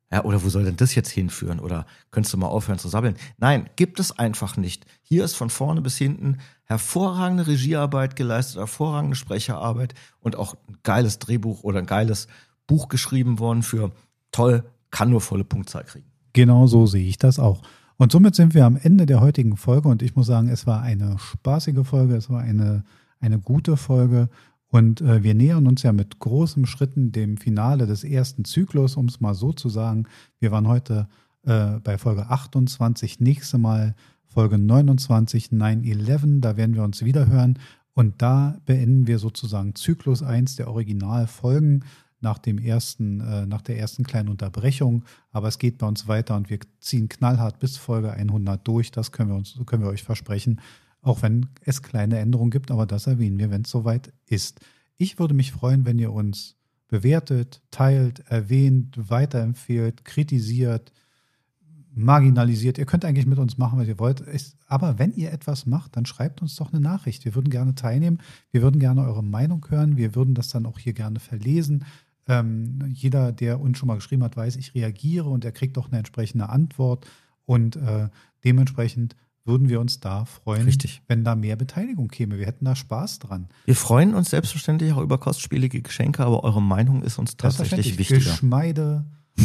Ja, oder wo soll denn das jetzt hinführen? Oder könntest du mal aufhören zu sabbeln? Nein, gibt es einfach nicht. Hier ist von vorne bis hinten hervorragende Regiearbeit geleistet, hervorragende Sprecherarbeit und auch ein geiles Drehbuch oder ein geiles Buch geschrieben worden für toll, kann nur volle Punktzahl kriegen. Genau so sehe ich das auch. Und somit sind wir am Ende der heutigen Folge und ich muss sagen, es war eine spaßige Folge, es war eine, eine gute Folge. Und äh, wir nähern uns ja mit großen Schritten dem Finale des ersten Zyklus, um es mal so zu sagen. Wir waren heute äh, bei Folge achtundzwanzig, nächste Mal Folge neunundzwanzig, neun elf, da werden wir uns wieder hören. Und da beenden wir sozusagen Zyklus eins der Originalfolgen nach dem ersten, äh, nach der ersten kleinen Unterbrechung. Aber es geht bei uns weiter und wir ziehen knallhart bis Folge hundert durch. Das können wir uns, können wir euch versprechen. Auch wenn es kleine Änderungen gibt, aber das erwähnen wir, wenn es soweit ist. Ich würde mich freuen, wenn ihr uns bewertet, teilt, erwähnt, weiterempfehlt, kritisiert, marginalisiert. Ihr könnt eigentlich mit uns machen, was ihr wollt. Aber wenn ihr etwas macht, dann schreibt uns doch eine Nachricht. Wir würden gerne teilnehmen. Wir würden gerne eure Meinung hören. Wir würden das dann auch hier gerne verlesen. Ähm, jeder, der uns schon mal geschrieben hat, weiß, ich reagiere und er kriegt auch eine entsprechende Antwort. Und äh, dementsprechend würden wir uns da freuen, Richtig. wenn da mehr Beteiligung käme. Wir hätten da Spaß dran. Wir freuen uns selbstverständlich auch über kostspielige Geschenke, aber eure Meinung ist uns tatsächlich wichtiger. Geschmeide,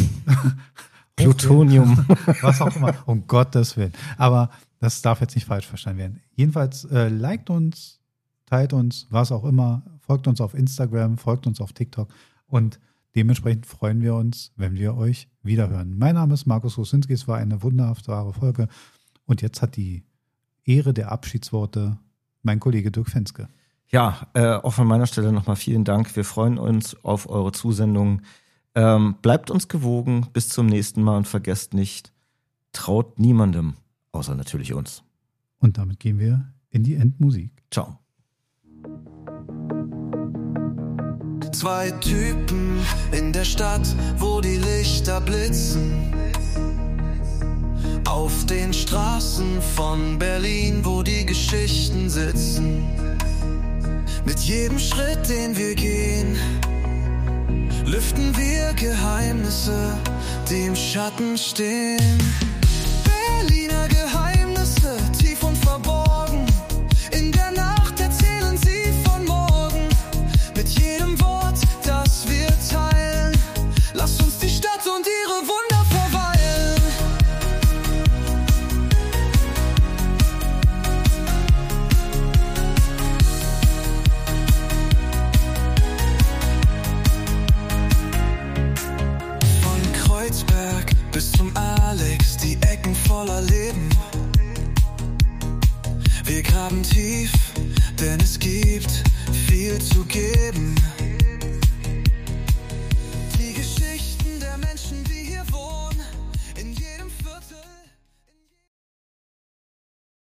Plutonium. was auch immer, um Gottes Willen. Aber das darf jetzt nicht falsch verstanden werden. Jedenfalls äh, liked uns, teilt uns, was auch immer, folgt uns auf Instagram, folgt uns auf TikTok und dementsprechend freuen wir uns, wenn wir euch wiederhören. Mein Name ist Markus Rusinski, es war eine wunderbare Folge. Und jetzt hat die Ehre der Abschiedsworte mein Kollege Dirk Fenske. Ja, äh, auch von meiner Stelle nochmal vielen Dank. Wir freuen uns auf eure Zusendungen. Ähm, bleibt uns gewogen. Bis zum nächsten Mal und vergesst nicht, traut niemandem, außer natürlich uns. Und damit gehen wir in die Endmusik. Ciao. Zwei Typen in der Stadt, wo die Lichter blitzen. Auf den Straßen von Berlin, wo die Geschichten sitzen. Mit jedem Schritt, den wir gehen, lüften wir Geheimnisse, die im Schatten stehen. Berliner Geheimnisse, tief und verborgen. In der Nacht erzählen sie von morgen. Mit jedem Wort, das wir teilen, lasst uns die Stadt und ihre Wunder verweilen. Bis zum Alex, die Ecken voller Leben. Wir graben tief, denn es gibt viel zu geben.